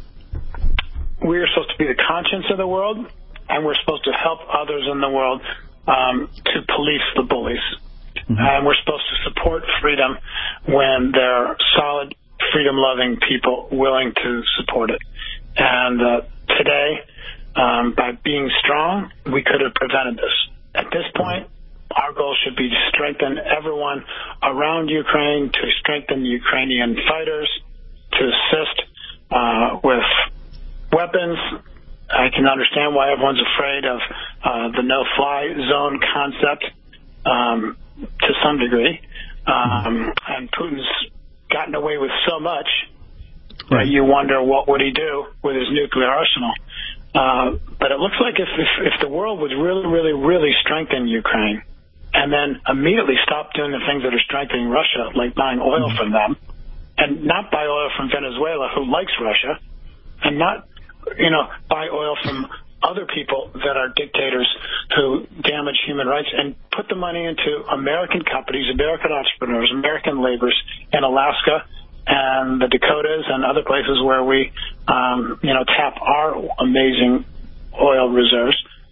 We're supposed to be the conscience of the world, and we're supposed to help others in the world um, to police the bullies. Mm-hmm. And we're supposed to support freedom when there are solid, freedom-loving people willing to support it. And uh, today, um, by being strong, we could have prevented this. At this point, our goal should be to strengthen everyone around Ukraine, to strengthen the Ukrainian fighters, to assist uh, with weapons, I can understand why everyone's afraid of uh, the no-fly zone concept um, to some degree. Um, and Putin's gotten away with so much that you wonder what would he do with his nuclear arsenal. Uh, but it looks like if, if, if the world would really, really, really strengthen Ukraine and then immediately stop doing the things that are strengthening Russia, like buying oil from them, and not buy oil from Venezuela, who likes Russia, and not, you know, buy oil from other people that are dictators who damage human rights, and put the money into American companies, American entrepreneurs, American laborers in Alaska and the Dakotas and other places where we, um, you know, tap our amazing oil reserves,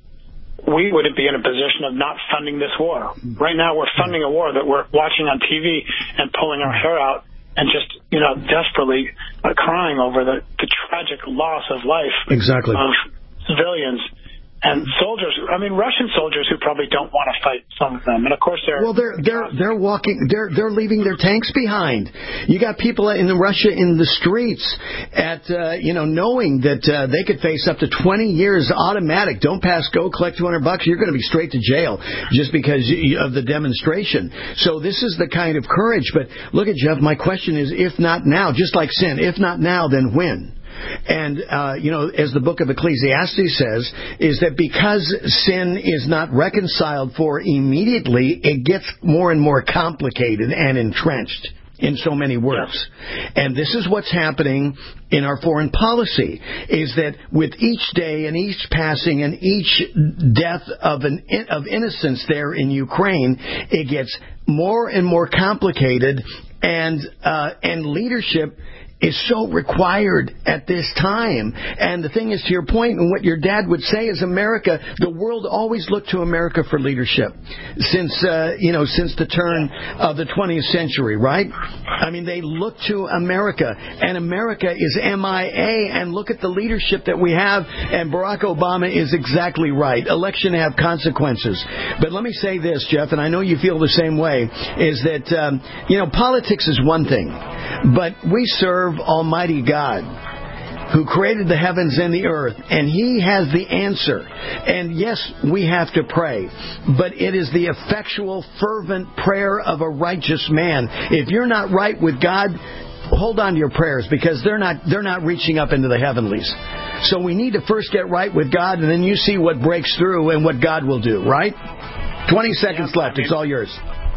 we wouldn't be in a position of not funding this war. Right now we're funding a war that we're watching on T V and pulling our hair out and just, you know, desperately uh, crying over the, the tragic loss of life exactly. of civilians and soldiers. I mean, Russian soldiers who probably don't want to fight, some of them. And of course they're well, they're they're they're walking, they're they're leaving their tanks behind. You got people in Russia in the streets at uh, you know, knowing that uh, they could face up to twenty years automatic. Don't pass go, collect two hundred bucks. You're going to be straight to jail just because of the demonstration. So this is the kind of courage. But look at Jeff. My question is, if not now, just like sin, if not now, then when? And, uh, you know, as the book of Ecclesiastes says, is that because sin is not reconciled for immediately, it gets more and more complicated and entrenched in so many words. And this is what's happening in our foreign policy, is that with each day and each passing and each death of an of innocence there in Ukraine, it gets more and more complicated, and uh, and leadership is so required at this time. And the thing is, to your point, and what your dad would say is, America, the world always looked to America for leadership since, uh, you know, since the turn of the twentieth century, right? I mean, they look to America, and America is M I A, and look at the leadership that we have, and Barack Obama is exactly right. Election have consequences. But let me say this, Jeff, and I know you feel the same way, is that, um, you know, politics is one thing, but we serve Almighty God, who created the heavens and the earth, and He has the answer. And yes, we have to pray, but it is the effectual, fervent prayer of a righteous man. If you're not right with God, hold on to your prayers, because they're not they're not reaching up into the heavenlies. So we need to first get right with God, and then you see what breaks through and what God will do, right? twenty seconds yeah, left. I mean, it's all yours.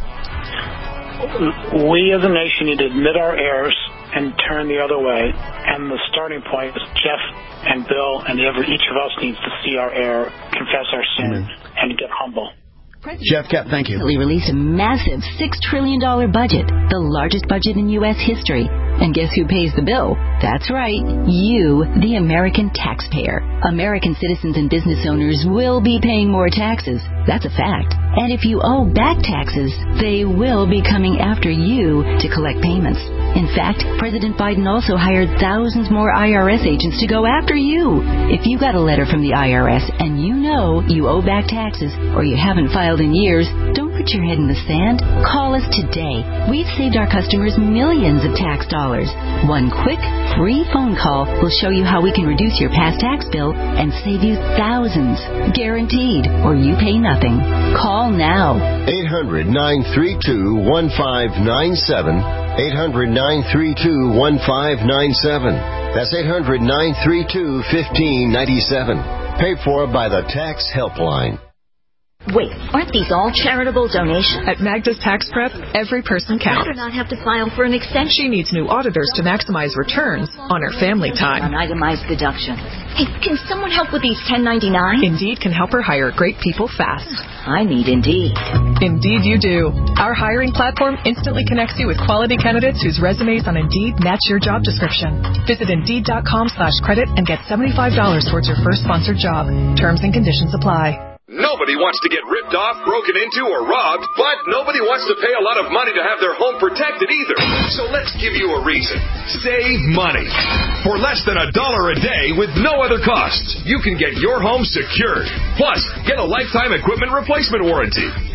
We as a nation need to admit our errors and turn the other way. And the starting point is Jeff and Bill and every, each of us needs to see our error, confess our sin, Amen. And get humble. Jeff Kep, thank you. We released a massive six trillion dollars budget, the largest budget in U S history. And guess who pays the bill? That's right, you, the American taxpayer. American citizens and business owners will be paying more taxes. That's a fact. And if you owe back taxes, they will be coming after you to collect payments. In fact, President Biden also hired thousands more I R S agents to go after you. If you got a letter from the I R S and you know you owe back taxes or you haven't filed in years, don't put your head in the sand. Call us today. We've saved our customers millions of tax dollars. One quick, free phone call will show you how we can reduce your past tax bill and save you thousands. Guaranteed, or you pay nothing. Call now. eight hundred, nine three two, one five nine seven. eight hundred, nine three two, one five nine seven. That's eight hundred, nine three two, one five nine seven. Paid for by the Tax Helpline. Wait, aren't these all charitable donations? At Magda's Tax Prep, every person counts. I do not have to file for an extension. She needs new auditors to maximize returns on her family time. An itemized deduction. Hey, can someone help with these ten ninety-nine? Indeed can help her hire great people fast. I need Indeed. Indeed you do. Our hiring platform instantly connects you with quality candidates whose resumes on Indeed match your job description. Visit Indeed.com slash credit and get seventy-five dollars towards your first sponsored job. Terms and conditions apply. Nobody wants to get ripped off, broken into, or robbed, but nobody wants to pay a lot of money to have their home protected either. So let's give you a reason. Save money. For less than a dollar a day with no other costs, you can get your home secured. Plus, get a lifetime equipment replacement warranty.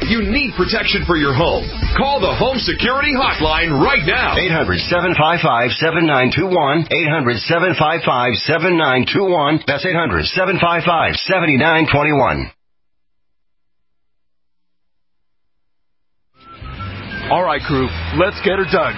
You need protection for your home. Call the Home Security Hotline right now. eight hundred, seven five five, seven nine two one. eight hundred, seven five five, seven nine two one. That's eight hundred, seven five five, seven nine two one. All right, crew, let's get her dug.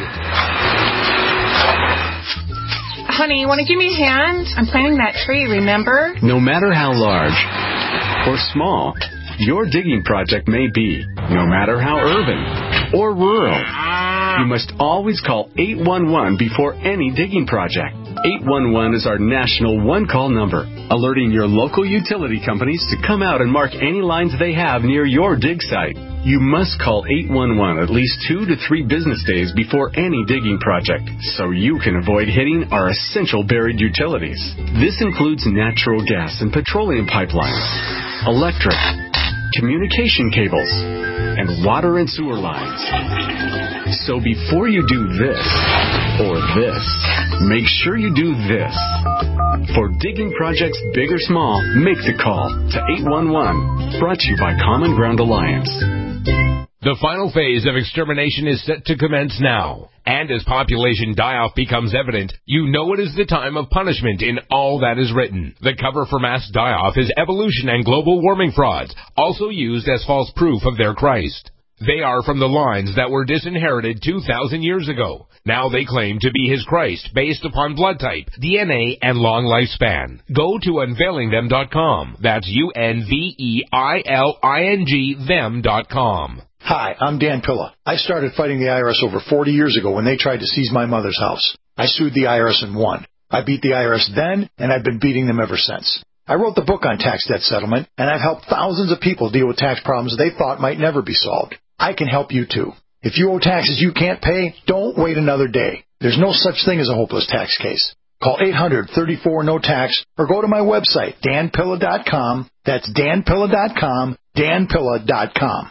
Honey, you want to give me a hand? I'm planting that tree, remember? No matter how large or small your digging project may be, no matter how urban or rural, you must always call eight one one before any digging project. eight one one is our national one-call number, alerting your local utility companies to come out and mark any lines they have near your dig site. You must call eight one one at least two to three business days before any digging project, so you can avoid hitting our essential buried utilities. This includes natural gas and petroleum pipelines, electric, communication cables, and water and sewer lines. So before you do this or this, make sure you do this. For digging projects big or small, make the call to eight one one. Brought to you by Common Ground Alliance. The final phase of extermination is set to commence now. And as population die-off becomes evident, you know it is the time of punishment in all that is written. The cover for mass die-off is evolution and global warming frauds, also used as false proof of their Christ. They are from the lines that were disinherited two thousand years ago. Now they claim to be his Christ based upon blood type, D N A, and long lifespan. Go to unveiling them dot com. That's U N V E I L I N G them dot com. Hi, I'm Dan Pilla. I started fighting the I R S over forty years ago when they tried to seize my mother's house. I sued the I R S and won. I beat the I R S then, and I've been beating them ever since. I wrote the book on tax debt settlement, and I've helped thousands of people deal with tax problems they thought might never be solved. I can help you too. If you owe taxes you can't pay, don't wait another day. There's no such thing as a hopeless tax case. Call eight hundred, thirty-four, no tax or go to my website, dan pilla dot com. That's dan pilla dot com, dan pilla dot com.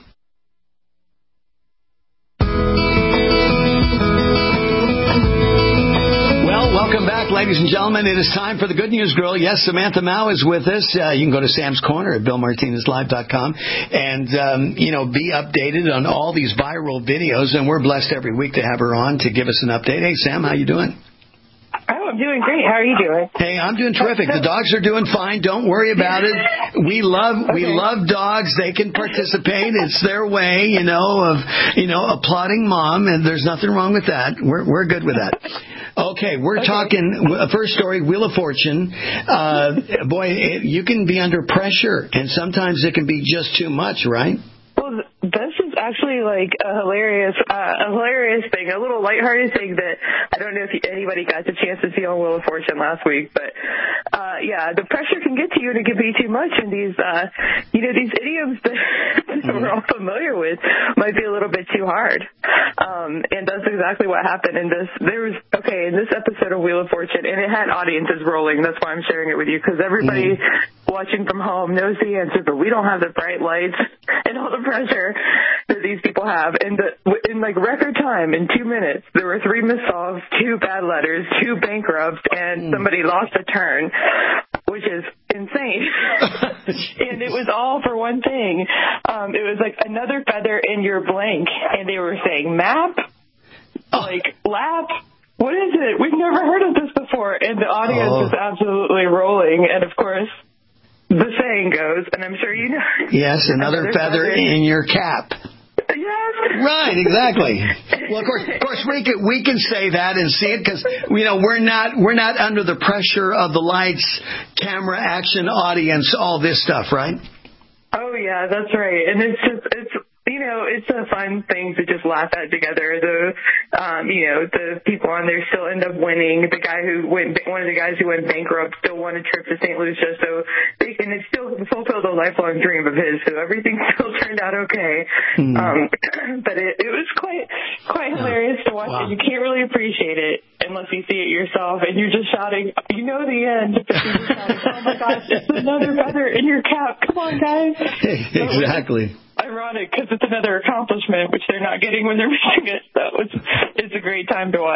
Welcome back, ladies and gentlemen. It is time for the Good News Girl. Yes, Samantha Mao is with us. Uh, you can go to Sam's Corner at bill martinez live dot com and, um, you know, be updated on all these viral videos. And we're blessed every week to have her on to give us an update. Hey, Sam, how you doing? Oh, I'm doing great. How are you doing? Hey, I'm doing terrific. The dogs are doing fine. Don't worry about it. We love we okay. love dogs. They can participate. It's their way, you know, of you know applauding mom, and there's nothing wrong with that. We're we're good with that. Okay, we're okay. talking, first story, Wheel of Fortune. Uh, boy, it, you can be under pressure, and sometimes it can be just too much, right? Well, this is actually like a hilarious, uh, a hilarious thing, a little lighthearted thing that I don't know if anybody got the chance to see on Wheel of Fortune last week, but uh, yeah, the pressure can get to you and it can be too much, and these, uh, you know, these idioms that mm-hmm. we're all familiar with might be a little bit too hard. Um, and that's exactly what happened in this. There was okay in this episode of Wheel of Fortune, and it had audiences rolling. That's why I'm sharing it with you, because everybody mm-hmm. watching from home knows the answer, but we don't have the bright lights and all the pressure that these people have. And the, in like record time, in two minutes, there were three missolves, two bad letters, two bankrupts, and somebody lost a turn, which is insane. And it was all for one thing. Um, it was like another feather in your blank, and they were saying map, like lap. What is it? We've never heard of this before. And the audience oh. is absolutely rolling. And of course, the saying goes, and I'm sure you know. Yes, another, another feather, feather in your cap. Yes. Right, exactly. Well, of course, of course, we can we can say that and see it because you know we're not we're not under the pressure of the lights, camera, action, audience, all this stuff, right? Oh yeah, that's right. And it's just it's. You know, it's a fun thing to just laugh at together. The, um, you know, the people on there still end up winning. The guy who went, one of the guys who went bankrupt still won a trip to Saint Lucia. So they can, it still fulfilled a lifelong dream of his. So everything still turned out okay. Mm. Um, but it, it was quite, quite hilarious to watch. Wow. And you can't really appreciate it unless you see it yourself. And you're just shouting, you know the end. But you're just shouting, oh my gosh, it's another feather in your cap. Come on, guys. Exactly. Ironic because it's another accomplishment, which they're not getting when they're missing it. So it's, it's a great time to watch.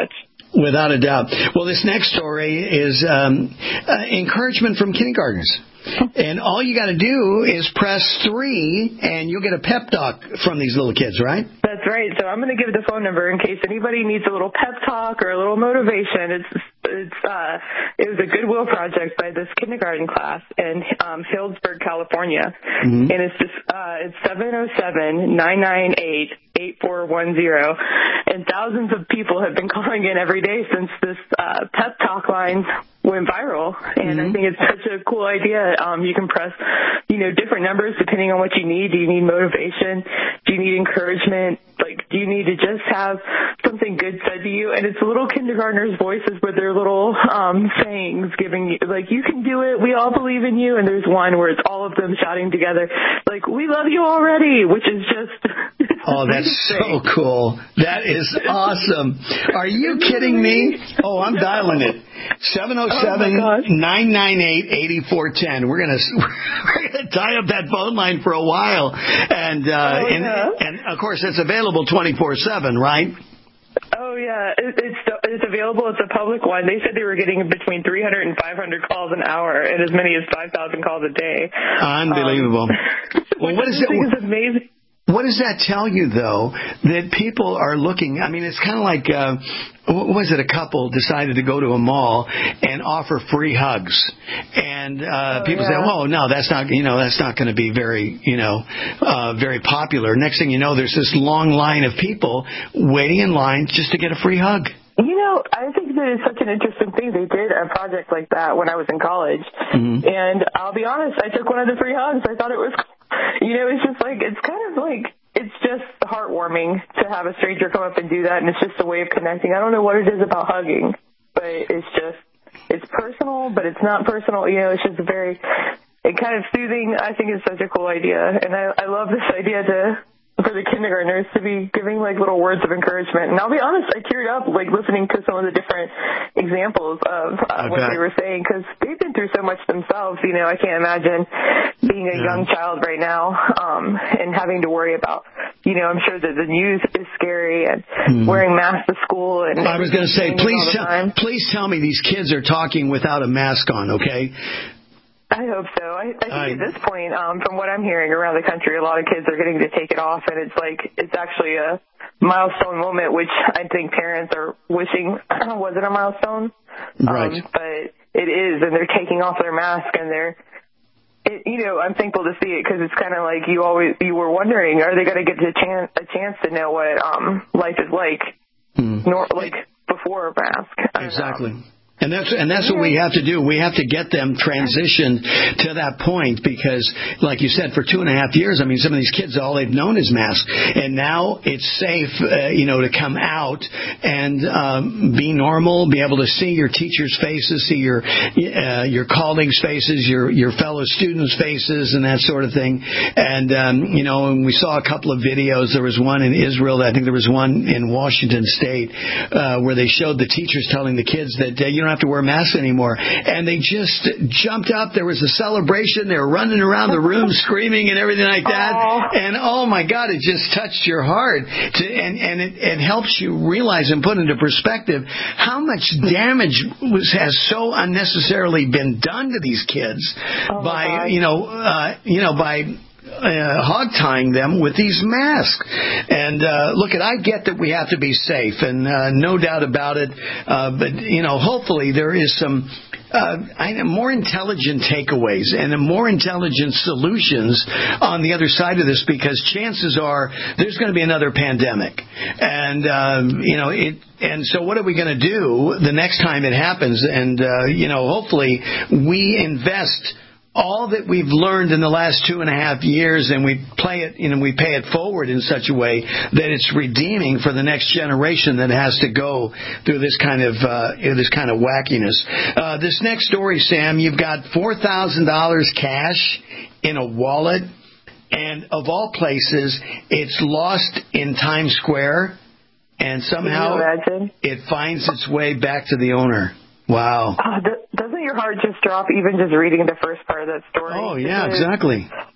Without a doubt. Well, this next story is um, uh, encouragement from kindergartners. And all you got to do is press three, and you'll get a pep talk from these little kids, right? That's right. So I'm going to give the phone number in case anybody needs a little pep talk or a little motivation. It's it's uh, it was a Goodwill project by this kindergarten class in um, Hillsburg, California, mm-hmm. and it's just uh, it's seven oh seven, nine nine eight, eight four one zero, and thousands of people have been calling in every day since this uh, pep talk line went viral, and mm-hmm. I think it's such a cool idea. Um, you can press, you know, different numbers depending on what you need. Do you need motivation? Do you need encouragement? Like, do you need to just have something good said to you? And it's little kindergartners' voices with their little um, sayings, giving you, like, you can do it. We all believe in you. And there's one where it's all of them shouting together, like, we love you already, which is just. Oh, that's so cool. That is awesome. Are you kidding me? Oh, I'm dialing it. seven oh seven, nine nine eight, eight four one zero. We're going to we're going to tie up that phone line for a while. And, uh, oh, and, yeah. and, of course, it's available twenty-four seven, right? Oh, yeah. It, it's it's available. It's a public one. They said they were getting between three hundred and five hundred calls an hour and as many as five thousand calls a day. Unbelievable. Um, well, what is it? Is amazing. What does that tell you, though, that people are looking? I mean, it's kind of like, uh, what was it, a couple decided to go to a mall and offer free hugs. And uh, oh, people yeah. say, oh, no, that's not, you know, that's not going to be very, you know, uh, very popular. Next thing you know, there's this long line of people waiting in line just to get a free hug. You know, I think that it's such an interesting thing. They did a project like that when I was in college. Mm-hmm. And I'll be honest, I took one of the free hugs. I thought it was, you know, it's just like, it's kind of like, it's just heartwarming to have a stranger come up and do that. And it's just a way of connecting. I don't know what it is about hugging, but it's just, it's personal, but it's not personal. You know, it's just very, it kind of soothing. I think it's such a cool idea. And I, I love this idea to, for the kindergartners to be giving like little words of encouragement. And I'll be honest, I teared up like listening to some of the different examples of uh, what bet. they were saying because they've been through so much themselves. You know, I can't imagine being a yeah. young child right now um, and having to worry about, you know, I'm sure that the news is scary and mm. wearing masks to school. And I was going to say, please, tell, please tell me these kids are talking without a mask on, okay? I hope so. I, I think I, at this point, um, from what I'm hearing around the country, a lot of kids are getting to take it off, and it's like it's actually a milestone moment, which I think parents are wishing wasn't a milestone. Right. Um, but it is, and they're taking off their mask, and they're, it, you know, I'm thankful to see it because it's kind of like you always you were wondering, are they going to get a chance a chance to know what um life is like, mm. nor, like before a mask? Exactly. Know. And that's and that's what we have to do. We have to get them transitioned to that point because, like you said, for two and a half years, I mean, some of these kids, all they've known is masks. And now it's safe, uh, you know, to come out and um, be normal, be able to see your teachers' faces, see your uh, your colleagues' faces, your your fellow students' faces, and that sort of thing. And, um, you know, and we saw a couple of videos. There was one in Israel. I think there was one in Washington State uh, where they showed the teachers telling the kids that, uh, you know, have to wear masks anymore, and they just jumped up. There was a celebration. They were running around the room screaming and everything like that. Aww. And oh my God, it just touched your heart. To, and and it, it helps you realize and put into perspective how much damage was has so unnecessarily been done to these kids oh by you know uh, you know by. Uh, hog tying them with these masks. And uh, look, at I get that we have to be safe, and uh, no doubt about it. Uh, but you know, hopefully there is some uh, more intelligent takeaways and more intelligent solutions on the other side of this, because chances are there's going to be another pandemic, and um, you know it. And so what are we going to do the next time it happens? And uh, you know, hopefully we invest all that we've learned in the last two and a half years, and we play it, you know, we pay it forward in such a way that it's redeeming for the next generation that has to go through this kind of uh, this kind of wackiness. Uh, this next story, Sam, you've got four thousand dollars cash in a wallet, and of all places, it's lost in Times Square, and somehow it finds its way back to the owner. Wow. Uh, th- doesn't your heart just drop even just reading the first part of that story? Oh, yeah, because, exactly. You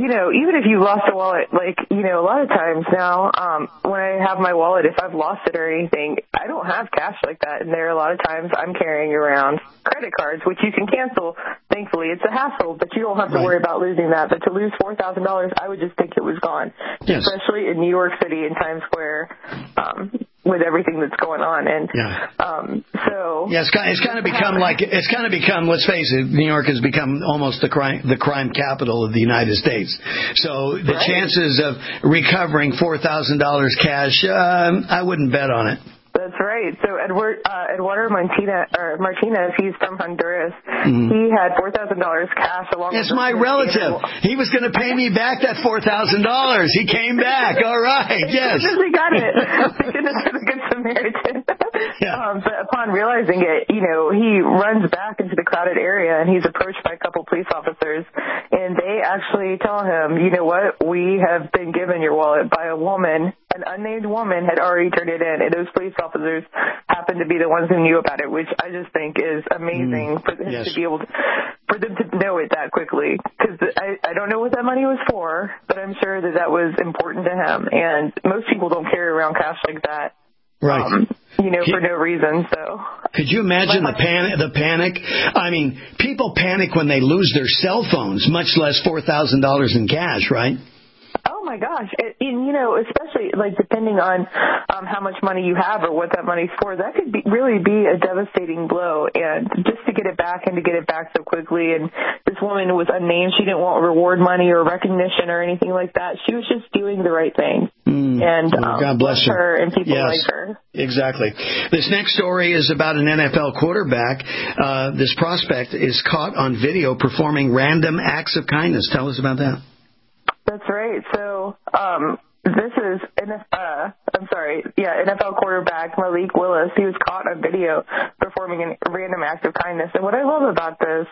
you know, even if you lost a wallet, like, you know, a lot of times now, um, when I have my wallet, if I've lost it or anything, I don't have cash like that. And there are a lot of times I'm carrying around credit cards, which you can cancel. Thankfully, it's a hassle, but you don't have to Right. worry about losing that. But to lose four thousand dollars, I would just think it was gone, Yes. especially in New York City in Times Square, um, with everything that's going on. And, Yeah. um, so. Yeah, it's kind, it's kind of become like, it's kind of become, let's face it, New York has become almost the crime, the crime capital of the United States. So the Right. chances of recovering four thousand dollars cash, um, I wouldn't bet on it. That's right. So Edward, uh, Eduardo Martinez, or Martinez, he's from Honduras. Mm-hmm. He had four thousand dollars cash along It's with my his relative. family. He was going to pay me back that four thousand dollars. He came back. All right. Yes. He got it. Thank goodness for the Good Samaritan. Yeah. Um, but upon realizing it, you know, he runs back into the crowded area and he's approached by a couple police officers, and they actually tell him, you know what, we have been given your wallet by a woman. An unnamed woman had already turned it in, and those police officers happened to be the ones who knew about it, which I just think is amazing Mm, for them yes. to be able to, for them to know it that quickly. Because I, I don't know what that money was for, but I'm sure that that was important to him. And most people don't carry around cash like that. Right. Um, you know, Could- for no reason. So. Could you imagine the panic? The panic. I mean, people panic when they lose their cell phones, much less four thousand dollars in cash, right? Oh my gosh! It, and, you know, especially like depending on um, how much money you have or what that money's for, that could be, really be a devastating blow. And just to get it back and to get it back so quickly, and this woman was unnamed. She didn't want reward money or recognition or anything like that. She was just doing the right thing. Mm. And Well, um, God bless her. her and people Yes. like her. Exactly. This next story is about an N F L quarterback. Uh, this prospect is caught on video performing random acts of kindness. Tell us about that. That's right. So, um, this is, N F, uh, I'm sorry, yeah, N F L quarterback Malik Willis. He was caught on video performing a random act of kindness. And what I love about this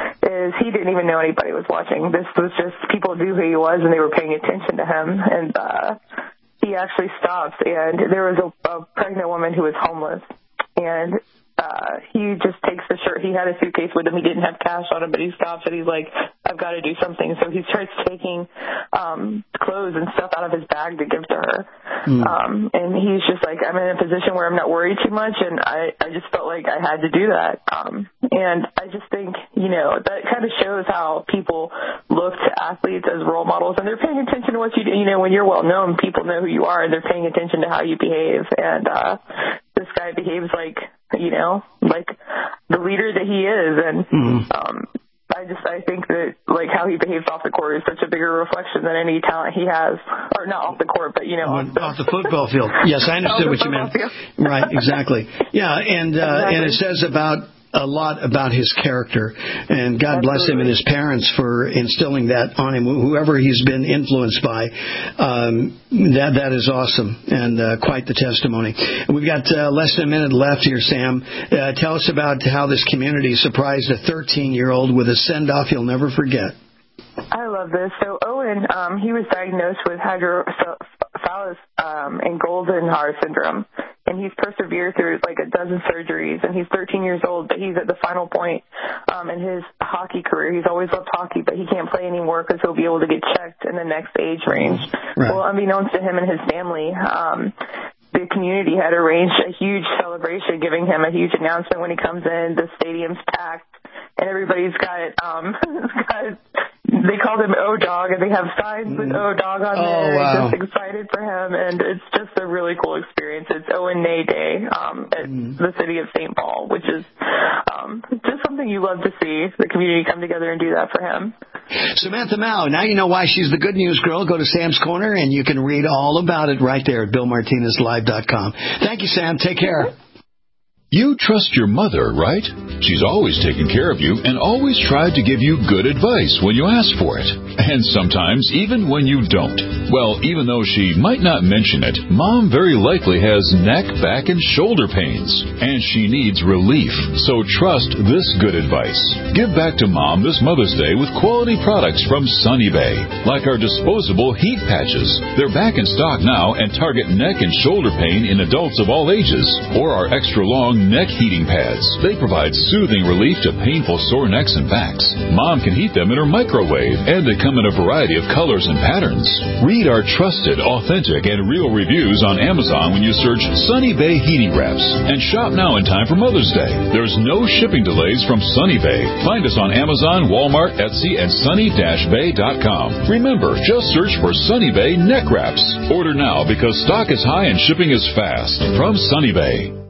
is he didn't even know anybody was watching. This was just people knew who he was and they were paying attention to him. And, uh, he actually stopped, and there was a, a pregnant woman who was homeless. And uh, he just takes the shirt. He had a suitcase with him. He didn't have cash on him, but he stops and he's like, I've got to do something. So he starts taking um, clothes and stuff out of his bag to give to her. Mm. Um, and he's just like, I'm in a position where I'm not worried too much, and I, I just felt like I had to do that. Um, and I just think, you know, that kind of shows how people look to athletes as role models, and they're paying attention to what you do. You know, when you're well known, people know who you are, and they're paying attention to how you behave. And uh, this guy behaves like, you know, like the leader that he is. And mm. um, I just, I think that, like, how he behaves off the court is such a bigger reflection than any talent he has. Or not off the court, but, you know, off the, off the football field. Yes, I understood what you meant. Field. Right, exactly. Yeah, and uh, exactly. and it says about a lot about his character, and God Absolutely. bless him and his parents for instilling that on him. Whoever he's been influenced by, um, that that is awesome, and uh, quite the testimony. We've got uh, less than a minute left here, Sam. Uh, tell us about how this community surprised a thirteen-year-old with a send-off you'll never forget. I love this. So Owen, um, he was diagnosed with hydrocephalus um, and Goldenhar syndrome, and he's persevered through like a dozen surgeries, and he's thirteen years old, but he's at the final point um, in his hockey career. He's always loved hockey, but he can't play anymore because he'll be able to get checked in the next age range. Right. Well, unbeknownst to him and his family, um, the community had arranged a huge celebration, giving him a huge announcement when he comes in. The stadium's packed, and everybody's got, um, got they called him O-Dog, and they have signs with O-Dog on oh, there. Wow. Just excited for him, and it's just a really cool experience. It's Owen Nay Day um, at mm. the city of Saint Paul, which is um, just something you love to see, the community come together and do that for him. Samantha Mao, now you know why she's the good news girl. Go to Sam's Corner, and you can read all about it right there at bill martinez live dot com. Thank you, Sam. Take care. You trust your mother, right? She's always taken care of you and always tried to give you good advice when you ask for it. And sometimes even when you don't. Well, even though she might not mention it, Mom very likely has neck, back, and shoulder pains, and she needs relief. So trust this good advice. Give back to Mom this Mother's Day with quality products from Sunny Bay, like our disposable heat patches. They're back in stock now and target neck and shoulder pain in adults of all ages, or our extra long neck heating pads. They provide soothing relief to painful sore necks and backs. Mom can heat them in her microwave, and they come in a variety of colors and patterns. Read our trusted, authentic, and real reviews on Amazon when you search Sunny Bay Heating Wraps, and shop now in time for Mother's Day. There's no shipping delays from Sunny Bay. Find us on Amazon, Walmart, Etsy, and sunny dash bay dot com. Remember, just search for Sunny Bay Neck Wraps. Order now because stock is high and shipping is fast. From Sunny Bay.